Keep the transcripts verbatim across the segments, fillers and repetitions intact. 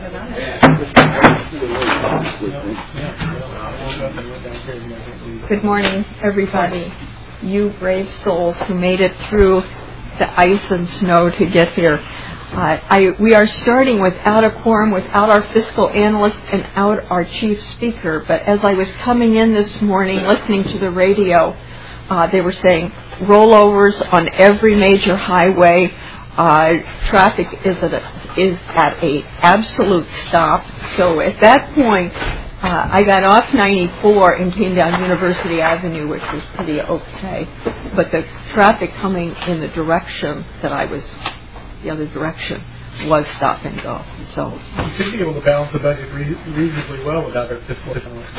Good morning, everybody. You brave souls who made it through the ice and snow to get here. Uh, I, we are starting without a quorum, without our fiscal analyst, and out our chief speaker. But as I was coming in this morning, listening to the radio, uh, they were saying rollovers on every major highway. Uh, traffic is at a, is at a absolute stop. So at that point, uh, I got off ninety-four and came down University Avenue, which was pretty okay. But the traffic coming in the direction that I was, the other direction, was stop and go. So you should be able to balance the budget re- reasonably well without our fiscal analyst.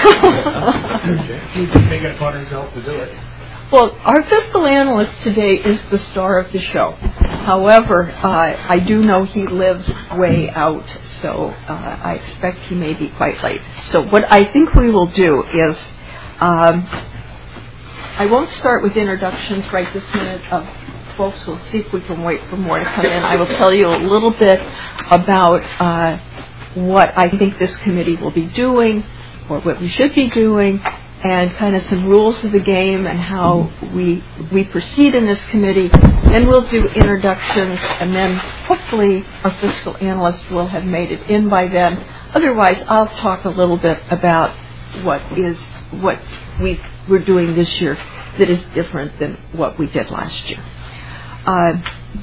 You can take it upon yourself to do it. Well, our fiscal analyst today is the star of the show. However, uh, I do know he lives way out, so uh, I expect he may be quite late. So what I think we will do is, um, I won't start with introductions right this minute. Uh, folks, we'll see if we can wait for more to come in. I will tell you a little bit about uh, what I think this committee will be doing, or what we should be doing, and kind of some rules of the game and how we we proceed in this committee. Then we'll do introductions, and then hopefully our fiscal analyst will have made it in by then. Otherwise, I'll talk a little bit about what is what we we're doing this year that is different than what we did last year. Uh,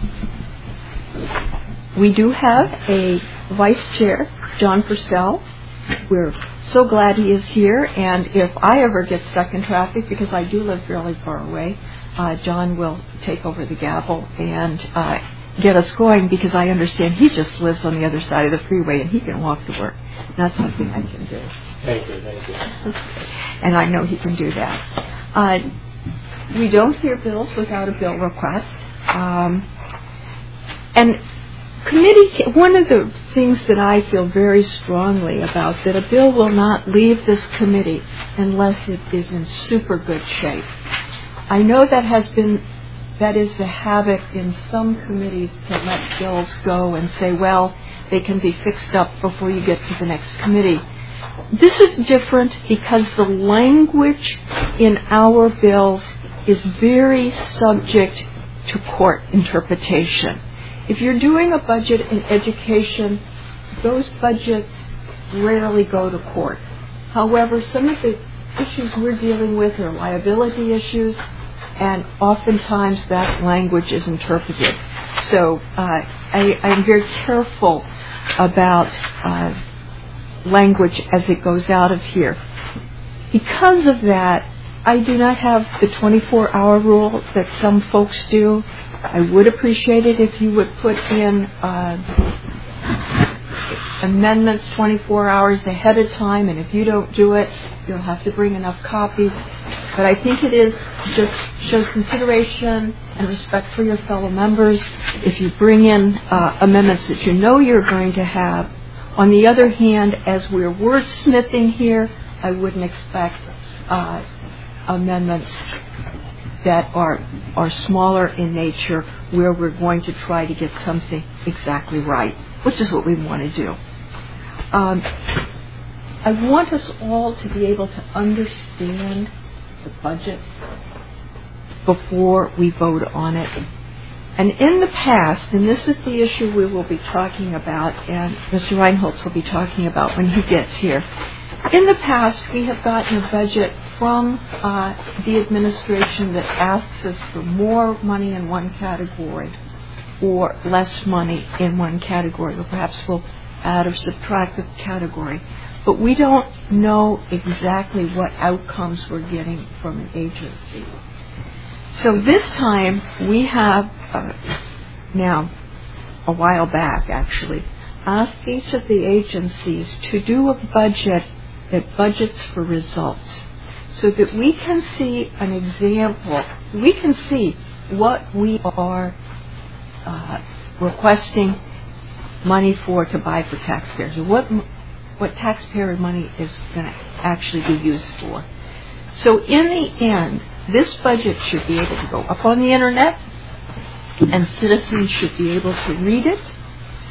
we do have a vice chair, John Purcell. We're so glad he is here, and if I ever get stuck in traffic, because I do live fairly far away, uh, John will take over the gavel and uh, get us going, because I understand he just lives on the other side of the freeway and he can walk to work. That's something I can do. Thank you, thank you. And I know he can do that. Uh, we don't hear bills without a bill request. Um, and Committee, one of the things that I feel very strongly about, that a bill will not leave this committee unless it is in super good shape. I know that has been, that is the habit in some committees, to let bills go and say, well, they can be fixed up before you get to the next committee. This is different because the language in our bills is very subject to court interpretation. If you're doing a budget in education, those budgets rarely go to court. However, some of the issues we're dealing with are liability issues, and oftentimes that language is interpreted. So uh, I, I'm very careful about uh, language as it goes out of here. Because of that, I do not have the twenty-four hour rule that some folks do. I would appreciate it if you would put in uh, amendments twenty-four hours ahead of time, and if you don't do it, you'll have to bring enough copies. But I think it is just shows consideration and respect for your fellow members if you bring in uh, amendments that you know you're going to have. On the other hand, as we're wordsmithing here, I wouldn't expect uh, amendments that are are smaller in nature, where we're going to try to get something exactly right, which is what we want to do. Um, I want us all to be able to understand the budget before we vote on it. And in the past, and this is the issue we will be talking about, and Mister Reinholtz will be talking about when he gets here. In the past, we have gotten a budget from uh, the administration that asks us for more money in one category or less money in one category, or perhaps we'll add or subtract a category. But we don't know exactly what outcomes we're getting from an agency. So this time, we have, uh, now, a while back actually, asked each of the agencies to do a budget that budgets for results, so that we can see an example, so we can see what we are uh, requesting money for to buy for taxpayers, or what what taxpayer money is going to actually be used for. So in the end, this budget should be able to go up on the internet, and citizens should be able to read it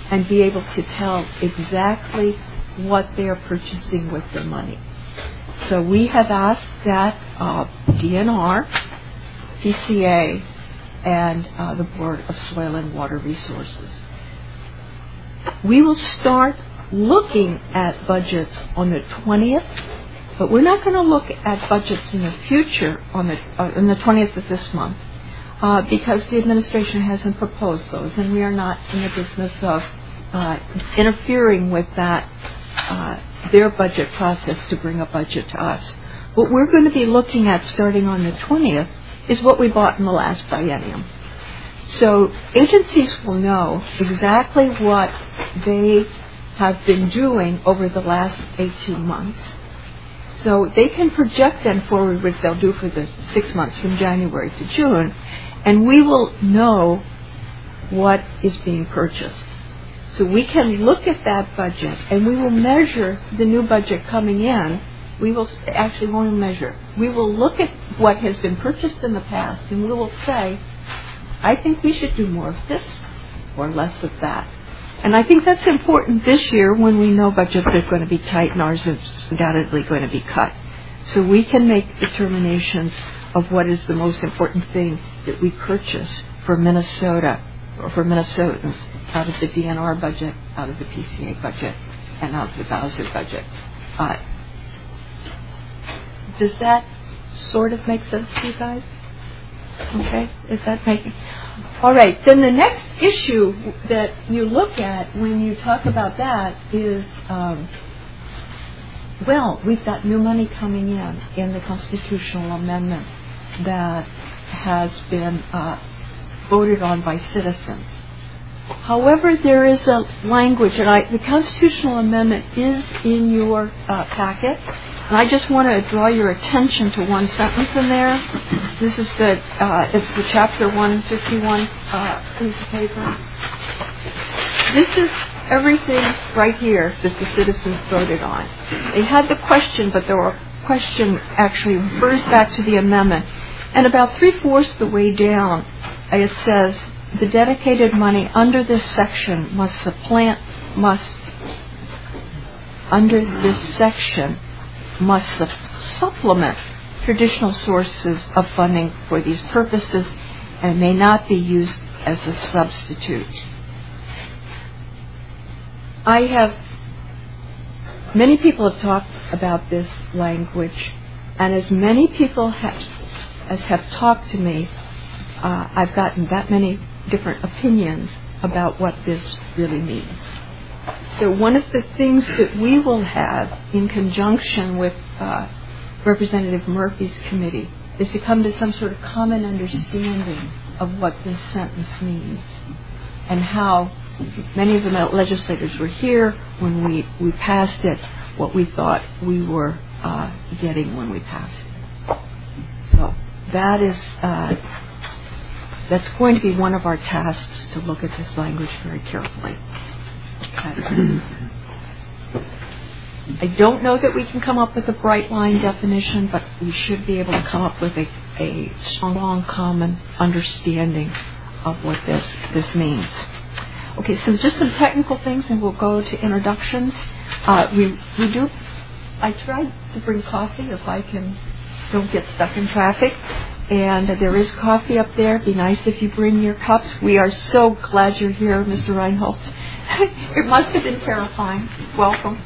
and be able to tell exactly what they are purchasing with their money. So we have asked that uh, D N R, P C A, and uh, the Board of Soil and Water Resources. We will start looking at budgets on the twentieth, but we're not going to look at budgets in the future on the uh, on the twentieth of this month uh, because the administration hasn't proposed those, and we are not in the business of uh, interfering with that uh, their budget process to bring a budget to us. What we're going to be looking at starting on the twentieth is what we bought in the last biennium. So agencies will know exactly what they have been doing over the last eighteen months. So they can project then forward what they'll do for the six months from January to June, and we will know what is being purchased. So we can look at that budget, and we will measure the new budget coming in. We will actually won't measure. We will look at what has been purchased in the past, and we will say, I think we should do more of this or less of that. And I think that's important this year when we know budgets are going to be tight and ours is undoubtedly going to be cut. So we can make determinations of what is the most important thing that we purchase for Minnesota or for Minnesotans out of the D N R budget, out of the P C A budget, and out of the Bowser budget. Uh, does that sort of make sense to you guys? Okay, is that making... All right, then the next issue that you look at when you talk about that is, um, well, we've got new money coming in in the constitutional amendment that has been uh, voted on by citizens. However, there is a language, and I, the constitutional amendment is in your uh, packet, and I just want to draw your attention to one sentence in there. This is the, uh, it's the chapter one fifty-one uh, piece of paper. This is everything right here that the citizens voted on. They had the question, but the question actually refers back to the amendment. And about three-fourths of the way down, it says, the dedicated money under this section must supplant, must, under this section, must su- supplement traditional sources of funding for these purposes and may not be used as a substitute. I have, many people have talked about this language, and as many people have, as have talked to me, uh, I've gotten that many different opinions about what this really means. So one of the things that we will have in conjunction with uh, Representative Murphy's committee is to come to some sort of common understanding of what this sentence means and how many of the legislators were here when we, we passed it, what we thought we were uh, getting when we passed it. So that is... Uh, That's going to be one of our tasks, to look at this language very carefully. I don't know that we can come up with a bright line definition, but we should be able to come up with a, a strong common understanding of what this, this means. Okay, so just some technical things, and we'll go to introductions. Uh, we, we do, I tried to bring coffee if I can, don't get stuck in traffic. And there is coffee up there. It'd be nice if you bring your cups. We are so glad you're here, Mister Reinholz. It must have been terrifying. Welcome.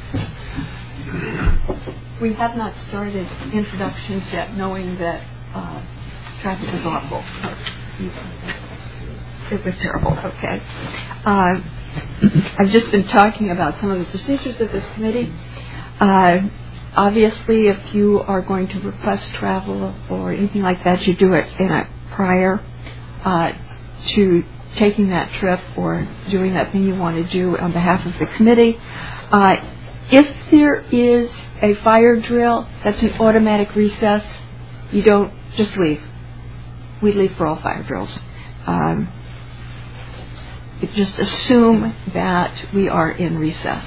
We have not started introductions yet, knowing that uh, traffic is awful. It was terrible. Okay. Uh, I've just been talking about some of the procedures of this committee. Uh, Obviously, if you are going to request travel or anything like that, you do it in a prior uh, to taking that trip or doing that thing you want to do on behalf of the committee. Uh, if there is a fire drill, that's an automatic recess. You don't just leave. We leave for all fire drills. Um, just assume that we are in recess.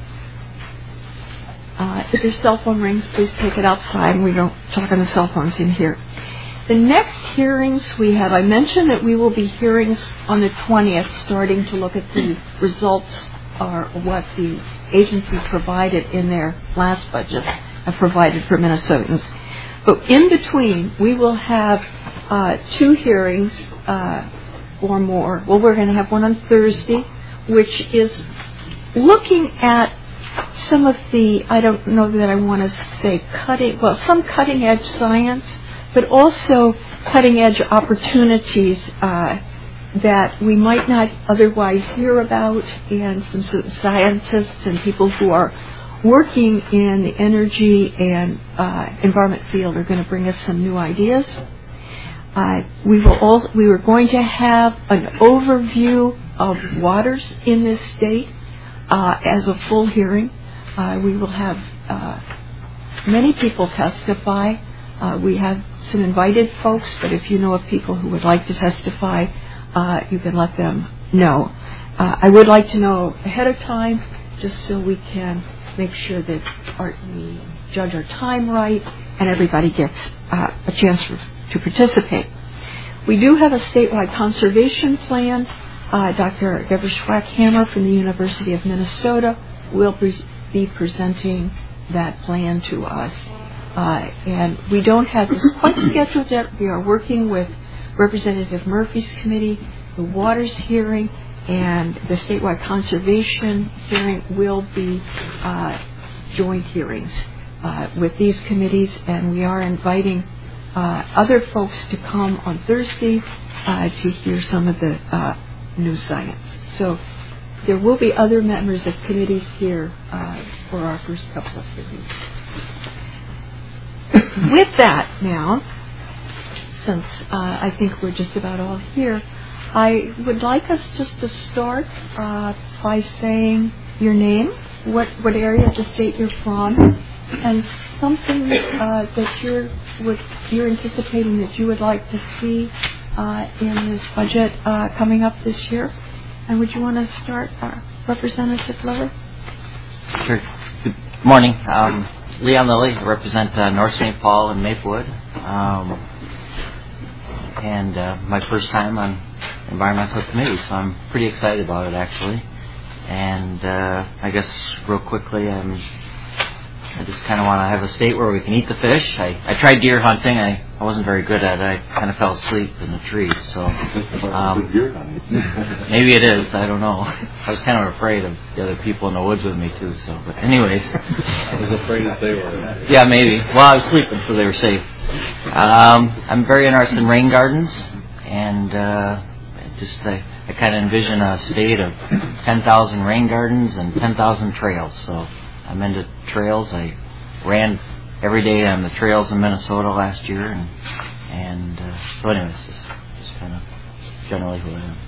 Uh, if your cell phone rings, please take it outside. We don't talk on the cell phones in here. The next hearings we have, I mentioned that we will be hearings on the twentieth, starting to look at the results are what the agency provided in their last budget, have provided for Minnesotans. But in between, we will have uh, two hearings uh, or more. Well, we're going to have one on Thursday, which is looking at some of the, I don't know that I want to say cutting, well, some cutting edge science, but also cutting edge opportunities uh, that we might not otherwise hear about, and some sort of scientists and people who are working in the energy and uh, environment field are going to bring us some new ideas. Uh, we will also, we were going to have an overview of waters in this state uh, as a full hearing. Uh, we will have uh, many people testify. Uh, we have some invited folks, but if you know of people who would like to testify, uh, you can let them know. Uh, I would like to know ahead of time, just so we can make sure that our, we judge our time right and everybody gets uh, a chance for, to participate. We do have a statewide conservation plan. Uh, Doctor Deborah Schwackhammer from the University of Minnesota will pre- be presenting that plan to us. Uh, and we don't have this quite scheduled yet. We are working with Representative Murphy's committee. The waters hearing and the statewide conservation hearing will be uh, joint hearings uh, with these committees, and we are inviting uh, other folks to come on Thursday uh, to hear some of the uh, new science. So there will be other members of committees here uh, for our first couple of hearings. With that now, since uh, I think we're just about all here, I would like us just to start uh, by saying your name, what what area of the state you're from, and something uh, that you're would, you're anticipating that you would like to see uh, in this budget uh, coming up this year. And would you want to start, uh, Representative Liller? Sure. Good morning. Um, Leon Lilly. I represent uh, North Saint Paul and Maplewood. Um, and uh, my first time on environmental committee, so I'm pretty excited about it, actually. And uh, I guess real quickly, I'm, I just kind of want to have a state where we can eat the fish. I, I tried deer hunting. I, I wasn't very good at it. I kind of fell asleep in the trees. So um, maybe it is. I don't know. I was kind of afraid of the other people in the woods with me too. So, but anyways, I was afraid as they were. Yeah, maybe. Well, I was sleeping, so they were safe. Um, I'm very interested in rain gardens, and uh, just I, I kind of envision a state of ten thousand rain gardens and ten thousand trails. So I'm into trails. I ran every day on the trails in Minnesota last year, and and uh, so anyways, just, just kind of generally who I am.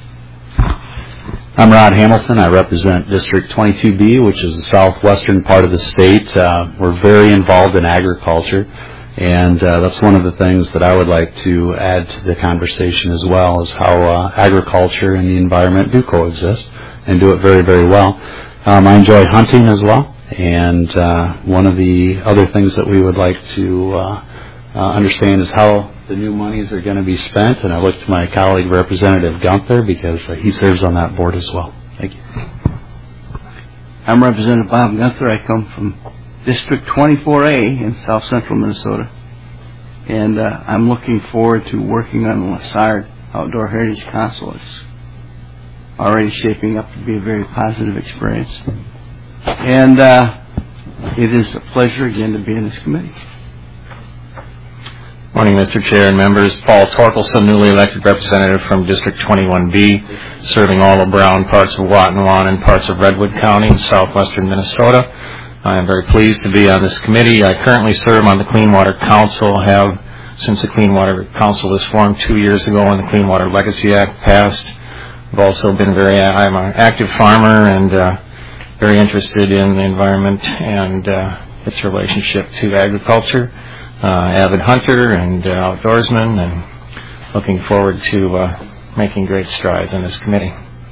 I'm Rod Hamilton. I represent District twenty-two B, which is the southwestern part of the state. Uh, we're very involved in agriculture, and uh, that's one of the things that I would like to add to the conversation as well, is how uh, agriculture and the environment do coexist and do it very, very well. Um, I enjoy hunting as well. And uh, one of the other things that we would like to uh, uh, understand is how the new monies are going to be spent. And I look to my colleague, Representative Gunther, because uh, he serves on that board as well. Thank you. I'm Representative Bob Gunther. I come from District twenty-four A in south central Minnesota. And uh, I'm looking forward to working on the Lassard Outdoor Heritage Council. It's already shaping up to be a very positive experience. And uh, it is a pleasure again to be in this committee. Morning, Mister Chair and members. Paul Torkelson, newly elected representative from District twenty-one B, serving all of Brown, parts of Watonwan, and parts of Redwood County in southwestern Minnesota. I am very pleased to be on this committee. I currently serve on the Clean Water Council, have since the Clean Water Council was formed two years ago and the Clean Water Legacy Act passed. I've also been very, I'm an active farmer and uh, very interested in the environment and uh, its relationship to agriculture. Uh, avid hunter and uh, outdoorsman, and looking forward to uh, making great strides in this committee.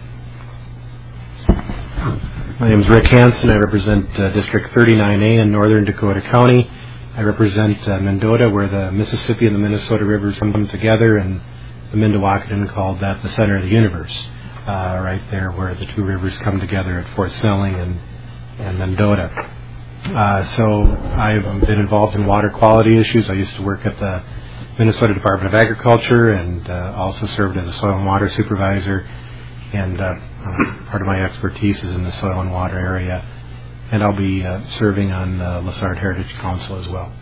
My name is Rick Hansen. I represent uh, District thirty-nine A in northern Dakota County. I represent uh, Mendota, where the Mississippi and the Minnesota rivers come together, and the Minnewacan called that the center of the universe. uh, right there where the two rivers come together at Fort Snelling and, and Mendota. Uh, so I've been involved in water quality issues. I used to work at the Minnesota Department of Agriculture and uh, also served as a soil and water supervisor. And uh, uh, part of my expertise is in the soil and water area. And I'll be uh, serving on uh, Lessard Heritage Council as well.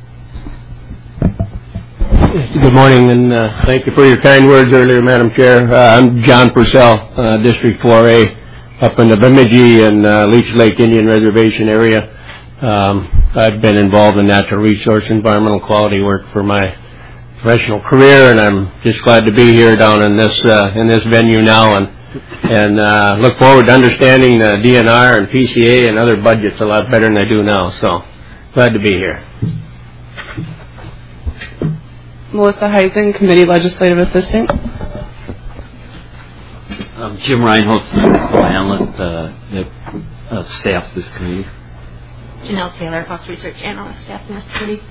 Good morning, and uh, thank you for your kind words earlier, Madam Chair. Uh, I'm John Purcell, uh, District four A, up in the Bemidji and uh, Leech Lake Indian Reservation area. Um, I've been involved in natural resource environmental quality work for my professional career, and I'm just glad to be here down in this uh, in this venue now, and and uh, look forward to understanding the D N R and P C A and other budgets a lot better than I do now. So glad to be here. Melissa Heisen, Committee Legislative Assistant. Um, Jim Reinhold, Fiscal Analyst, uh, the uh, staff of this committee. Janelle Taylor, House Research Analyst, staff in this committee.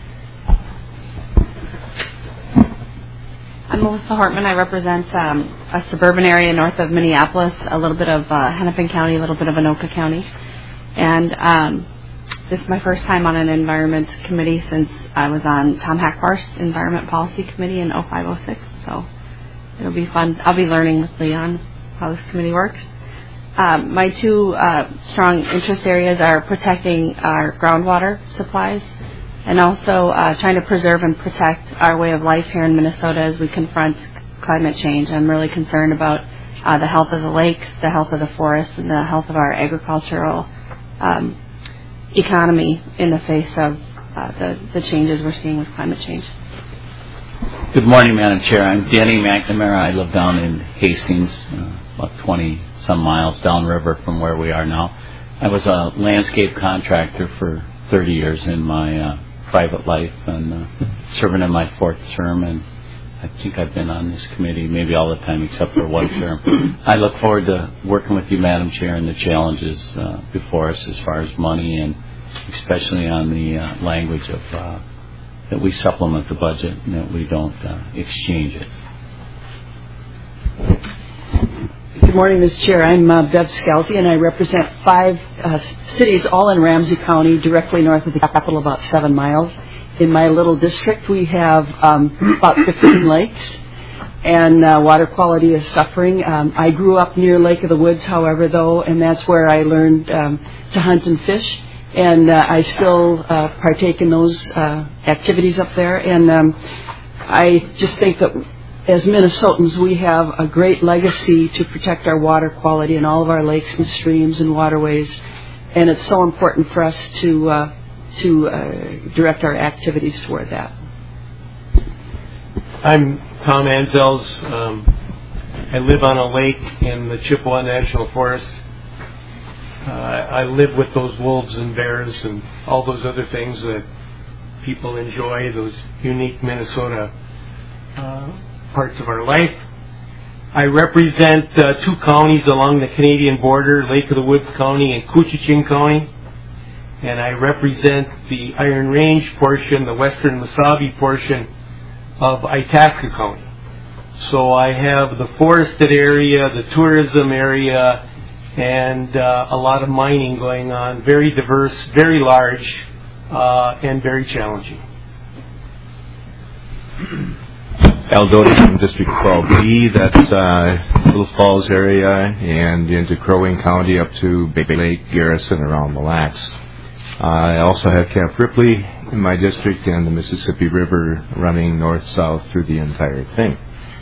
I'm Melissa Hartman. I represent um, a suburban area north of Minneapolis, a little bit of uh, Hennepin County, a little bit of Anoka County. And um, this is my first time on an environment committee since I was on Tom Hackbarth's Environment Policy Committee in oh five oh six. So it'll be fun. I'll be learning with Leon how this committee works. Um, my two uh, strong interest areas are protecting our groundwater supplies and also uh, trying to preserve and protect our way of life here in Minnesota as we confront climate change. I'm really concerned about uh, the health of the lakes, the health of the forests, and the health of our agricultural um, economy in the face of uh, the, the changes we're seeing with climate change. Good morning, Madam Chair. I'm Danny McNamara. I live down in Hastings, uh, about twenty some miles downriver from where we are now. I was a landscape contractor for thirty years in my uh, private life, and uh, serving in my fourth term, and I think I've been on this committee maybe all the time except for one term. I look forward to working with you, Madam Chair, and the challenges uh, before us as far as money, and especially on the uh, language of uh, that we supplement the budget and that we don't uh, exchange it. Good morning, Miz Chair. I'm uh, Bev Scalzi, and I represent five uh, cities, all in Ramsey County, directly north of the capital, about seven miles. In my little district, we have um, about fifteen lakes, and uh, water quality is suffering. Um, I grew up near Lake of the Woods, however, though, and that's where I learned um, to hunt and fish, and uh, I still uh, partake in those uh, activities up there. And um, I just think that as Minnesotans, we have a great legacy to protect our water quality in all of our lakes and streams and waterways, and it's so important for us to uh, to uh, direct our activities toward that. I'm Tom Anzels. Um, I live on a lake in the Chippewa National Forest. Uh, I live with those wolves and bears and all those other things that people enjoy, those unique Minnesota uh, parts of our life. I represent uh, two counties along the Canadian border, Lake of the Woods County and Couchiching County. And I represent the Iron Range portion, the western Mesabi portion of Itasca County. So I have the forested area, the tourism area, and uh, a lot of mining going on. Very diverse, very large, uh, and very challenging. Al Doty from District twelve B, that's uh, Little Falls area, and into Crow Wing County up to Bay Lake, Garrison, around Mille Lacs. Uh, I also have Camp Ripley in my district and the Mississippi River running north-south through the entire thing.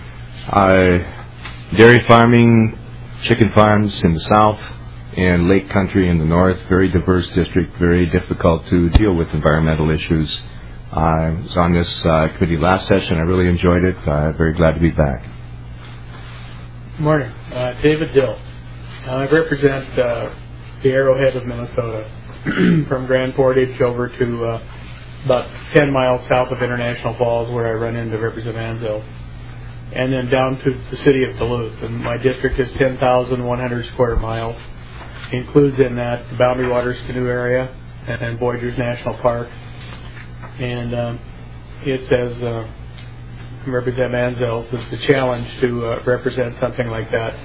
Uh, dairy farming, chicken farms in the south, and lake country in the north. Very diverse district, very difficult to deal with environmental issues. I was on this uh, committee last session. I really enjoyed it. Uh, very glad to be back. Good morning. Uh, David Dill. Uh, I represent uh, the Arrowhead of Minnesota, from Grand Portage over to uh, about ten miles south of International Falls, where I run into Representative Anzels, and then down to the city of Duluth. And my district is ten thousand one hundred square miles. Includes in that the Boundary Waters Canoe Area and, and Voyageurs National Park. And um, it says, uh, Representative Anzels, it's a challenge to uh, represent something like that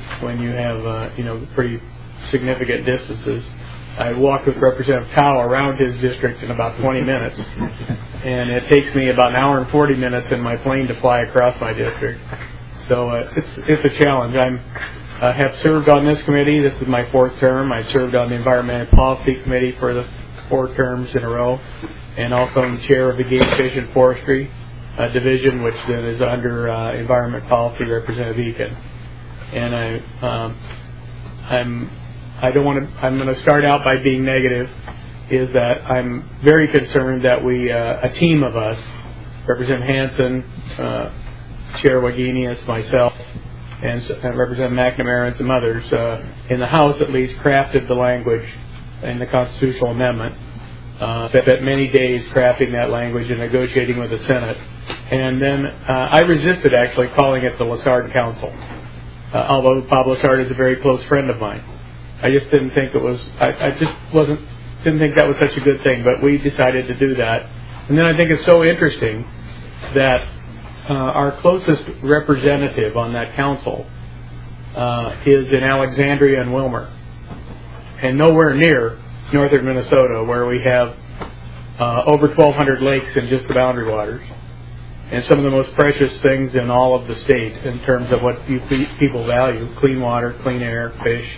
when you have uh, you know pretty significant distances. I walked with Representative Tao around his district in about twenty minutes, and it takes me about an hour and forty minutes in my plane to fly across my district. So uh, it's it's a challenge. I'm uh, have served on this committee. This is my fourth term. I served on the Environmental Policy Committee for the four terms in a row, and also I'm chair of the Game, Fish, and Forestry uh, Division, which then is under uh, Environment Policy, Representative Eakin. And I, um, I'm, I don't want to. I'm going to start out by being negative. Is that I'm very concerned that we, uh, a team of us, Representative Hansen, uh, Chair Wagenius, myself, and uh, Representative McNamara and some others uh, in the House at least crafted the language in the constitutional amendment. Uh, spent many days crafting that language and negotiating with the Senate, and then uh, I resisted actually calling it the Lessard Council. Uh, although Bob Lessard is a very close friend of mine, I just didn't think it was. I, I just wasn't. Didn't think that was such a good thing. But we decided to do that, and then I think it's so interesting that uh, our closest representative on that council uh, is in Alexandria and Wilmer, and nowhere near northern Minnesota, where we have uh, over twelve hundred lakes in just the boundary waters, and some of the most precious things in all of the state in terms of what you people value: clean water, clean air, fish,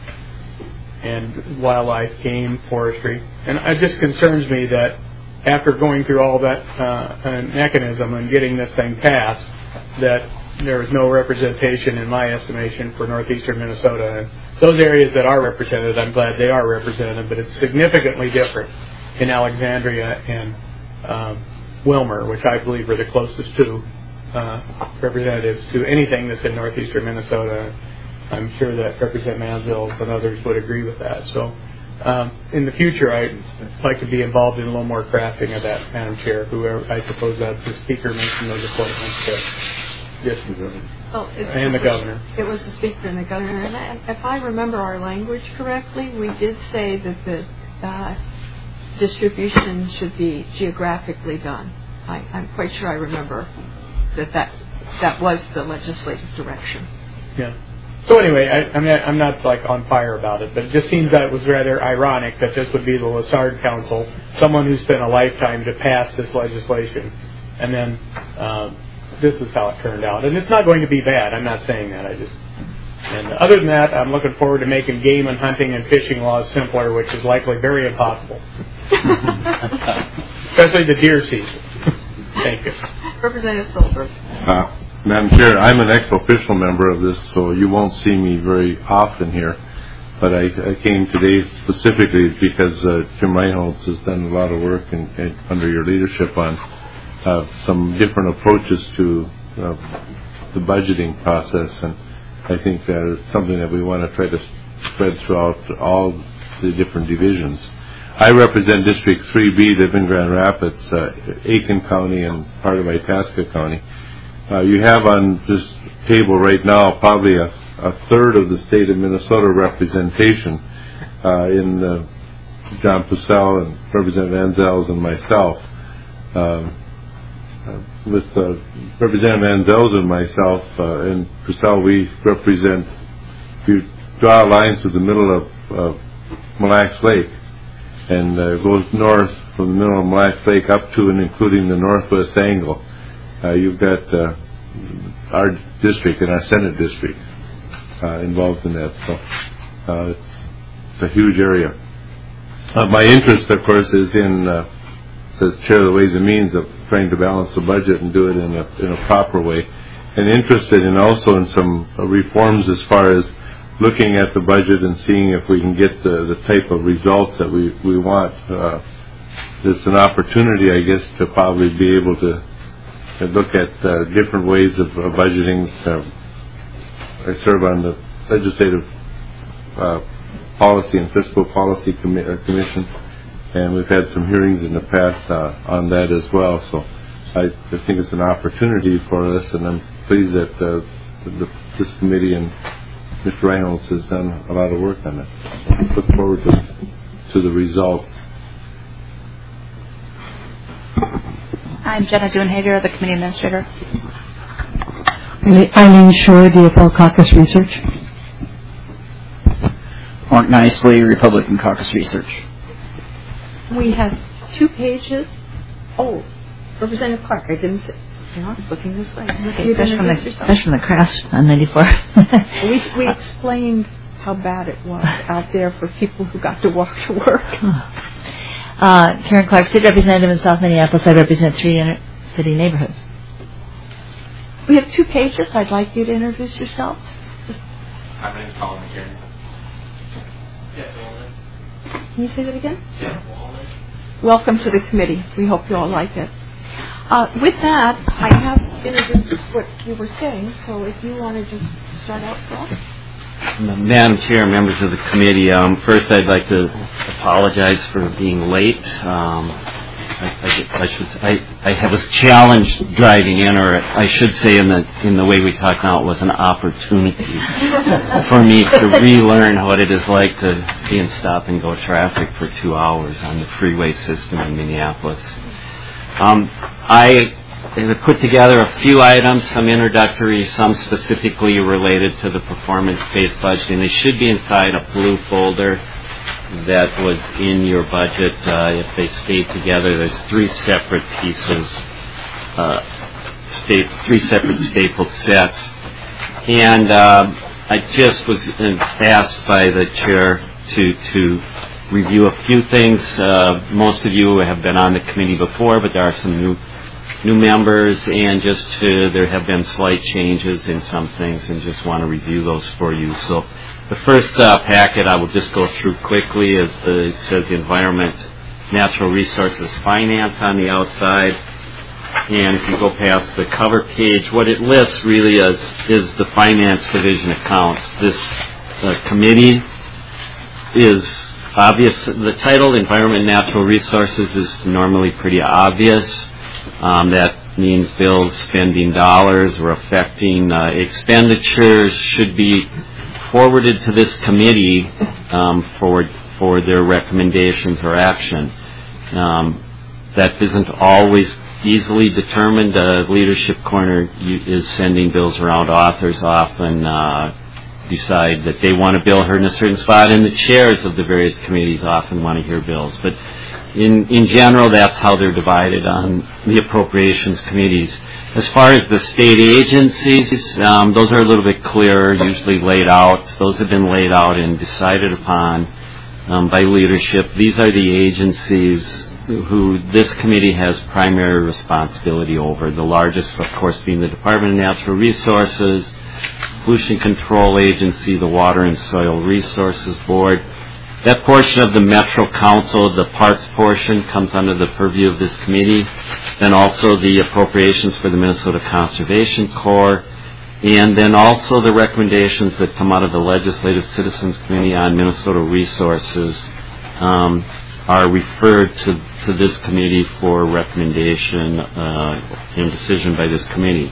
and wildlife, game, forestry. And it just concerns me that after going through all that uh, mechanism and getting this thing passed, that there is no representation, in my estimation, for northeastern Minnesota. And those areas that are represented, I'm glad they are represented, but it's significantly different in Alexandria and um, Wilmer, which I believe are the closest to uh, representatives to anything that's in northeastern Minnesota. I'm sure that Representative Mansell and others would agree with that. So um, in the future, I'd like to be involved in a little more crafting of that, Madam Chair, whoever, I suppose that's the Speaker making those appointments. But yes, well, and the Governor. It was the Speaker and the Governor. And I, if I remember our language correctly, we did say that the uh, distribution should be geographically done. I, I'm quite sure I remember that that, that was the legislative direction. Yeah. So anyway, I, I mean, I'm not like on fire about it, but it just seems that it was rather ironic that this would be the Lessard Council, someone who spent a lifetime to pass this legislation, and then um, this is how it turned out. And it's not going to be bad. I'm not saying that. I just. And other than that, I'm looking forward to making game and hunting and fishing laws simpler, which is likely very impossible, especially the deer season. Thank you, Representative Silver. Uh, Madam Chair, I'm an ex-official member of this, so you won't see me very often here. But I, I came today specifically because uh, Jim Reinholz has done a lot of work in, in, under your leadership on uh, some different approaches to uh, the budgeting process, and I think that it's something that we want to try to spread throughout all the different divisions. I represent District three B, live in Grand Rapids, uh, Aiken County, and part of Itasca County. Uh, you have on this table right now probably a, a third of the state of Minnesota representation uh, in uh, John Purcell and Representative Anzels and myself. Um, uh, with uh, Representative Anzels and myself uh, and Purcell, we represent, if you draw lines to the middle of uh, Mille Lacs Lake, and uh, goes north from the middle of Mille Lacs Lake up to and including the northwest angle. Uh, you've got uh, our district and our Senate district uh, involved in that, so uh, it's, it's a huge area. Uh, my interest, of course, is in, uh, as Chair of the Ways and Means, of trying to balance the budget and do it in a, in a proper way, and interested in also in some uh, reforms as far as looking at the budget and seeing if we can get the, the type of results that we, we want. Uh, it's an opportunity, I guess, to probably be able to and look at uh, different ways of uh, budgeting. Uh, I serve on the Legislative uh, Policy and Fiscal Policy Com- uh, Commission, and we've had some hearings in the past uh, on that as well. So I, I think it's an opportunity for us, and I'm pleased that uh, the, this committee and Mister Reynolds has done a lot of work on it. So look forward to, to the results. I'm Jenna Duenhager, the Committee Administrator. Eileen Shore, D F L Caucus Research. Mark Nicely, Republican Caucus Research. We have two pages. Oh, Representative Clark, I didn't say. You know, I was looking this way. Okay, fresh from the fresh from the crash on ninety-four. we we explained how bad it was out there for people who got to walk to work. Uh, Karen Clark, State Representative in South Minneapolis. I represent three inner city neighborhoods. We have two pages. I'd like you to introduce yourselves. My name is Colin McCarran. Can you say that again? Welcome to the committee. We hope you all like it. Uh, with that, I have introduced what you were saying, so if you want to just start out, Phil. Madam Chair, members of the committee, um, first I'd like to apologize for being late. Um, I, I, I should I, I have a challenge driving in, or I should say, in the in the way we talk now, it was an opportunity for me to relearn what it is like to be in stop and go traffic for two hours on the freeway system in Minneapolis. Um, I have put together a few items, some introductory, some specifically related to the performance-based budgeting. They should be inside a blue folder that was in your budget. Uh, if they stayed together, there's three separate pieces, uh, sta- three separate stapled sets. And uh, I just was asked by the chair to to review a few things. Uh, most of you have been on the committee before, but there are some new new members, and just to, there have been slight changes in some things, and just want to review those for you. So the first uh, packet I will just go through quickly is the, it says Environment, Natural Resources, Finance on the outside. And if you go past the cover page, what it lists really is, is the Finance Division accounts. This uh, committee is obvious. The title, Environment and Natural Resources, is normally pretty obvious. Um, that means bills spending dollars or affecting uh, expenditures should be forwarded to this committee um, for for their recommendations or action. Um, that isn't always easily determined. Uh, Leadership Corner is sending bills around. Authors often uh, decide that they want a bill heard in a certain spot, and the chairs of the various committees often want to hear bills. But in, in general, that's how they're divided on the appropriations committees. As far as the state agencies, um, those are a little bit clearer, usually laid out. Those have been laid out and decided upon um, by leadership. These are the agencies who this committee has primary responsibility over. The largest, of course, being the Department of Natural Resources, Pollution Control Agency, the Water and Soil Resources Board. That portion of the Metro Council, the parts portion, comes under the purview of this committee. Then also the appropriations for the Minnesota Conservation Corps. And then also the recommendations that come out of the Legislative Citizens Committee on Minnesota Resources um, are referred to, to this committee for recommendation uh, and decision by this committee.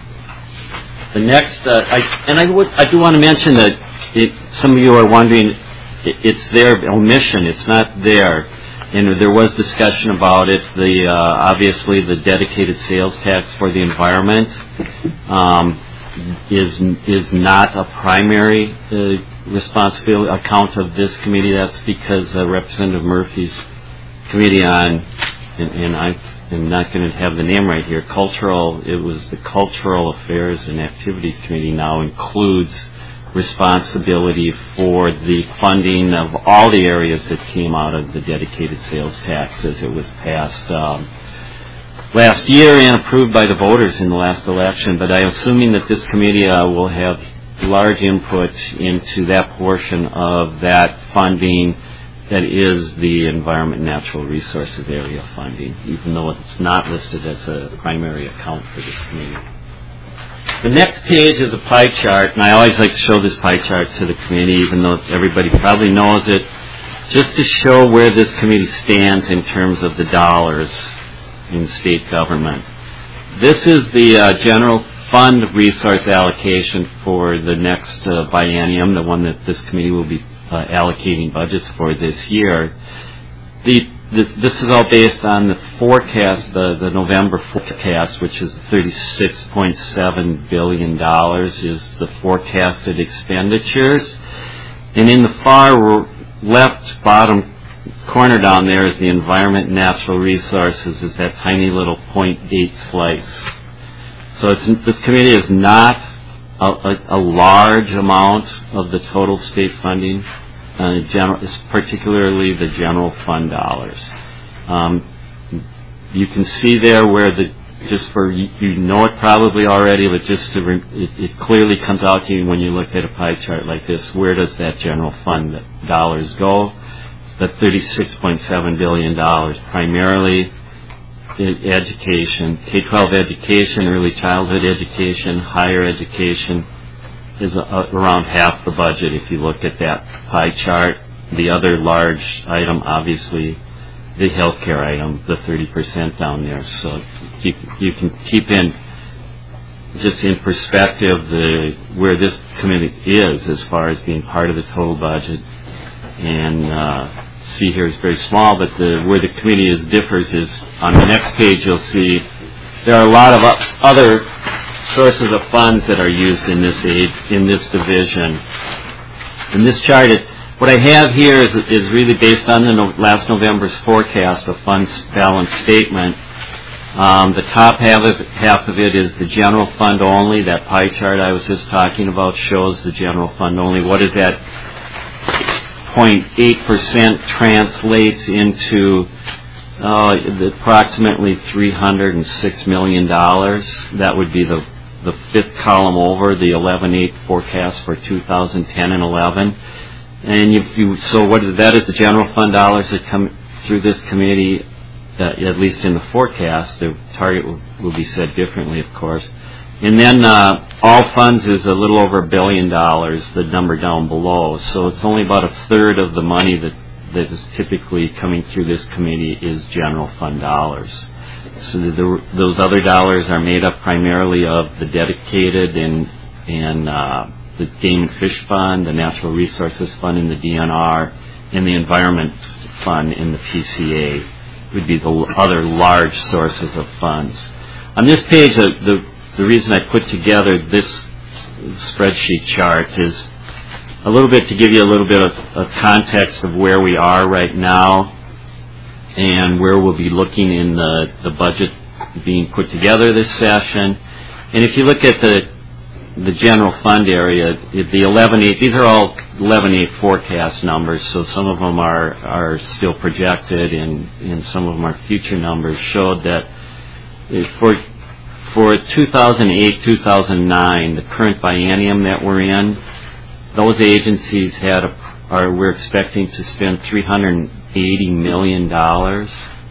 The next, uh, I, and I, would, I do want to mention that it, some of you are wondering, it, it's their omission, it's not there. And there was discussion about it. The uh, obviously the dedicated sales tax for the environment um, is is not a primary uh, responsibility account of this committee. That's because uh, Representative Murphy's committee on, and, and I am not going to have the name right here, cultural, it was the Cultural Affairs and Activities Committee now includes responsibility for the funding of all the areas that came out of the dedicated sales tax as it was passed um, last year and approved by the voters in the last election. But I'm assuming that this committee uh, will have large input into that portion of that funding that is the Environment and Natural Resources area funding, even though it's not listed as a primary account for this committee. The next page is a pie chart, and I always like to show this pie chart to the committee, even though everybody probably knows it, just to show where this committee stands in terms of the dollars in state government. This is the uh, general fund resource allocation for the next uh, biennium, the one that this committee will be uh, allocating budgets for this year. The This, this is all based on the forecast, the, the November forecast, which is thirty-six point seven billion dollars is the forecasted expenditures. And in the far left bottom corner down there is the environment and natural resources, is that tiny little point eight slice. So it's, this committee is not a, a, a large amount of the total state funding, uh, general, particularly the general fund dollars. Um, you can see there where the, just for, you, you know it probably already, but just to, re, it, it clearly comes out to you when you look at a pie chart like this, where does that general fund dollars go? The thirty-six point seven billion dollars, primarily in education, K twelve education, early childhood education, higher education is a, around half the budget if you look at that pie chart. The other large item, obviously, the healthcare item, the thirty percent down there. So you, you can keep in, just in perspective, the where this committee is as far as being part of the total budget. And uh, see here is very small, but the, where the committee is differs is on the next page. You'll see there are a lot of other sources of funds that are used in this aid, in this division. And this chart is, what I have here is, is really based on the no, last November's forecast of funds balance statement. Um, the top half of, half of it is the general fund only. That pie chart I was just talking about shows the general fund only. What is that? zero point eight percent translates into uh, approximately three hundred six million dollars. That would be the, the fifth column over, the eleven eight forecast for two thousand ten and eleven. And if you, so what is, that is the general fund dollars that come through this committee, uh, at least in the forecast. The target will, will be said differently, of course. And then uh, all funds is a little over a billion dollars, the number down below. So it's only about a third of the money that, that is typically coming through this committee is general fund dollars. So the, the, those other dollars are made up primarily of the dedicated and, and uh, the Game and Fish Fund, the Natural Resources Fund in the D N R, and the Environment Fund in the P C A would be the other large sources of funds. On this page, the, the The reason I put together this spreadsheet chart is a little bit to give you a little bit of, of context of where we are right now and where we'll be looking in the, the budget being put together this session. And if you look at the the general fund area, the eleven eight, these are all eleven eight forecast numbers, so some of them are, are still projected and, and some of them are future numbers, showed that for For two thousand eight, two thousand nine, the current biennium that we're in, those agencies had a, are we're expecting to spend three hundred eighty million dollars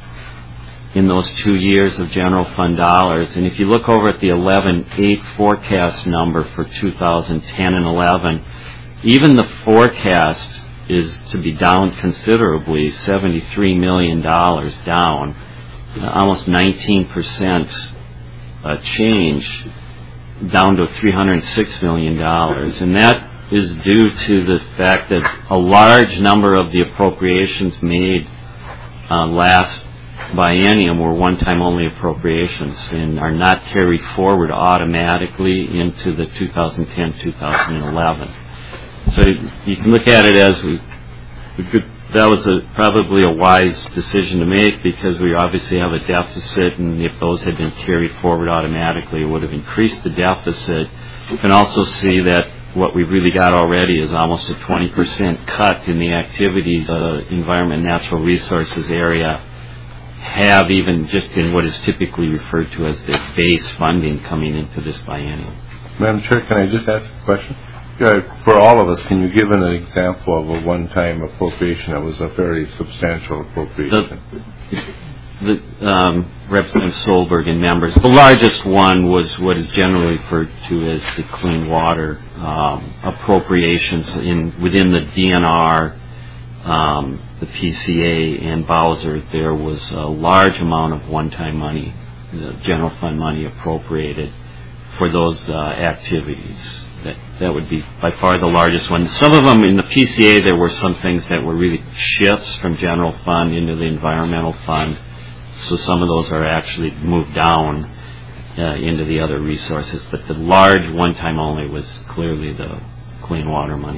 in those two years of general fund dollars. And if you look over at the eleven eight forecast number for two thousand ten and eleven, even the forecast is to be down considerably, seventy-three million dollars down, almost nineteen percent. Uh, change down to three hundred six million dollars, and that is due to the fact that a large number of the appropriations made uh, last biennium were one-time only appropriations and are not carried forward automatically into the two thousand ten to two thousand eleven. So you can look at it as we, we could, that was a, probably a wise decision to make because we obviously have a deficit, and if those had been carried forward automatically, it would have increased the deficit. You can also see that what we've really got already is almost a twenty percent cut in the activities the environment and natural resources area have, even just in what is typically referred to as the base funding coming into this biennium. Madam Chair, can I just ask a question? Uh, for all of us, can you give an example of a one-time appropriation that was a very substantial appropriation? The, the um, Representative Solberg and members, the largest one was what is generally referred to as the clean water um, appropriations in within the D N R, um, the P C A, and Bowser. There was a large amount of one-time money, the general fund money appropriated for those uh, activities. That, that would be by far the largest one. Some of them in the P C A, there were some things that were really shifts from general fund into the environmental fund. So some of those are actually moved down uh, into the other resources. But the large one-time only was clearly the clean water money.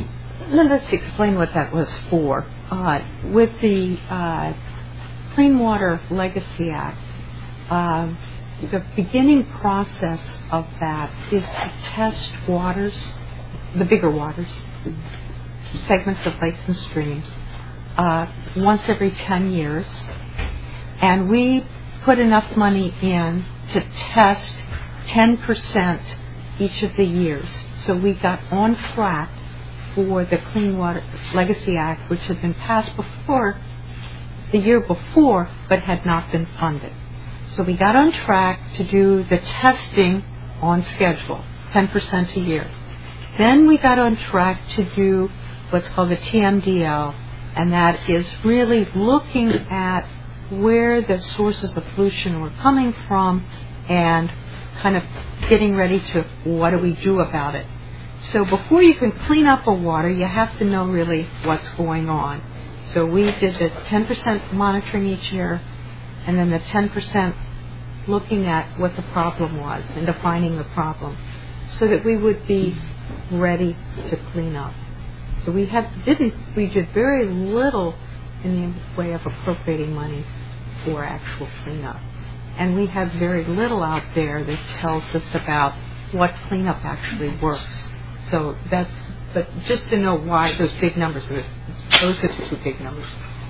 let's explain what that was for. Uh, with the uh, Clean Water Legacy Act, uh, the beginning process of that is to test waters, the bigger waters, segments of lakes and streams, uh, once every ten years. And we put enough money in to test ten percent each of the years. So we got on track for the Clean Water Legacy Act, which had been passed before, the year before, but had not been funded. So we got on track to do the testing on schedule, ten percent a year. Then we got on track to do what's called the T M D L, and that is really looking at where the sources of pollution were coming from and kind of getting ready to what do we do about it. So before you can clean up a water, you have to know really what's going on. So we did the ten percent monitoring each year, and then the ten percent looking at what the problem was and defining the problem so that we would be ready to clean up. So we have didn't we did very little in the way of appropriating money for actual cleanup. And we have very little out there that tells us about what cleanup actually works. So that's, but just to know why those big numbers, those are the two big numbers.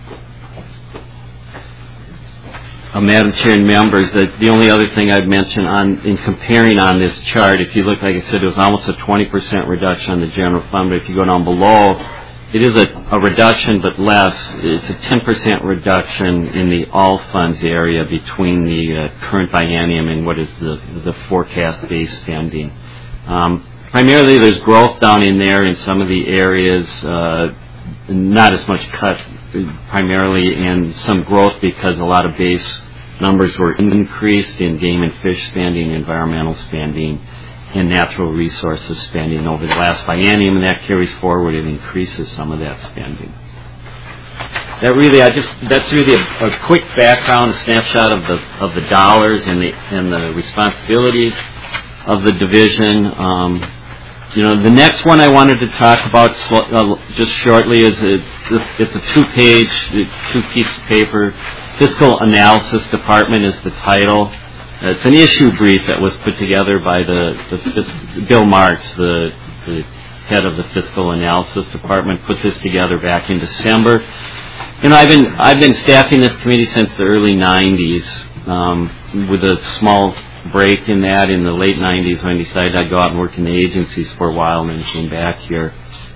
Uh, Madam Chair and members, the, the only other thing I'd mention on in comparing on this chart, if you look, like I said, it was almost a twenty percent reduction on the general fund, but if you go down below, it is a, a reduction but less. It's a ten percent reduction in the all funds area between the uh, current biennium and what is the, the forecast-based spending. Um, primarily there's growth down in there in some of the areas, uh, not as much cut primarily, and some growth because a lot of base numbers were increased in game and fish spending, environmental spending, and natural resources spending over the last biennium, and that carries forward and increases some of that spending. That really, I just that's really a, a quick background, a snapshot of the of the dollars and the and the responsibilities of the division. Um, you know, the next one I wanted to talk about uh, just shortly is a, it's a two-page, two-piece paper. Fiscal Analysis Department is the title. It's an issue brief that was put together by the, the Bill Marks, the, the head of the Fiscal Analysis Department, put this together back in December. You know, I've been I've been staffing this committee since the early nineties, um, with a small break in that in the late nineties when I decided I'd go out and work in the agencies for a while and then came back here.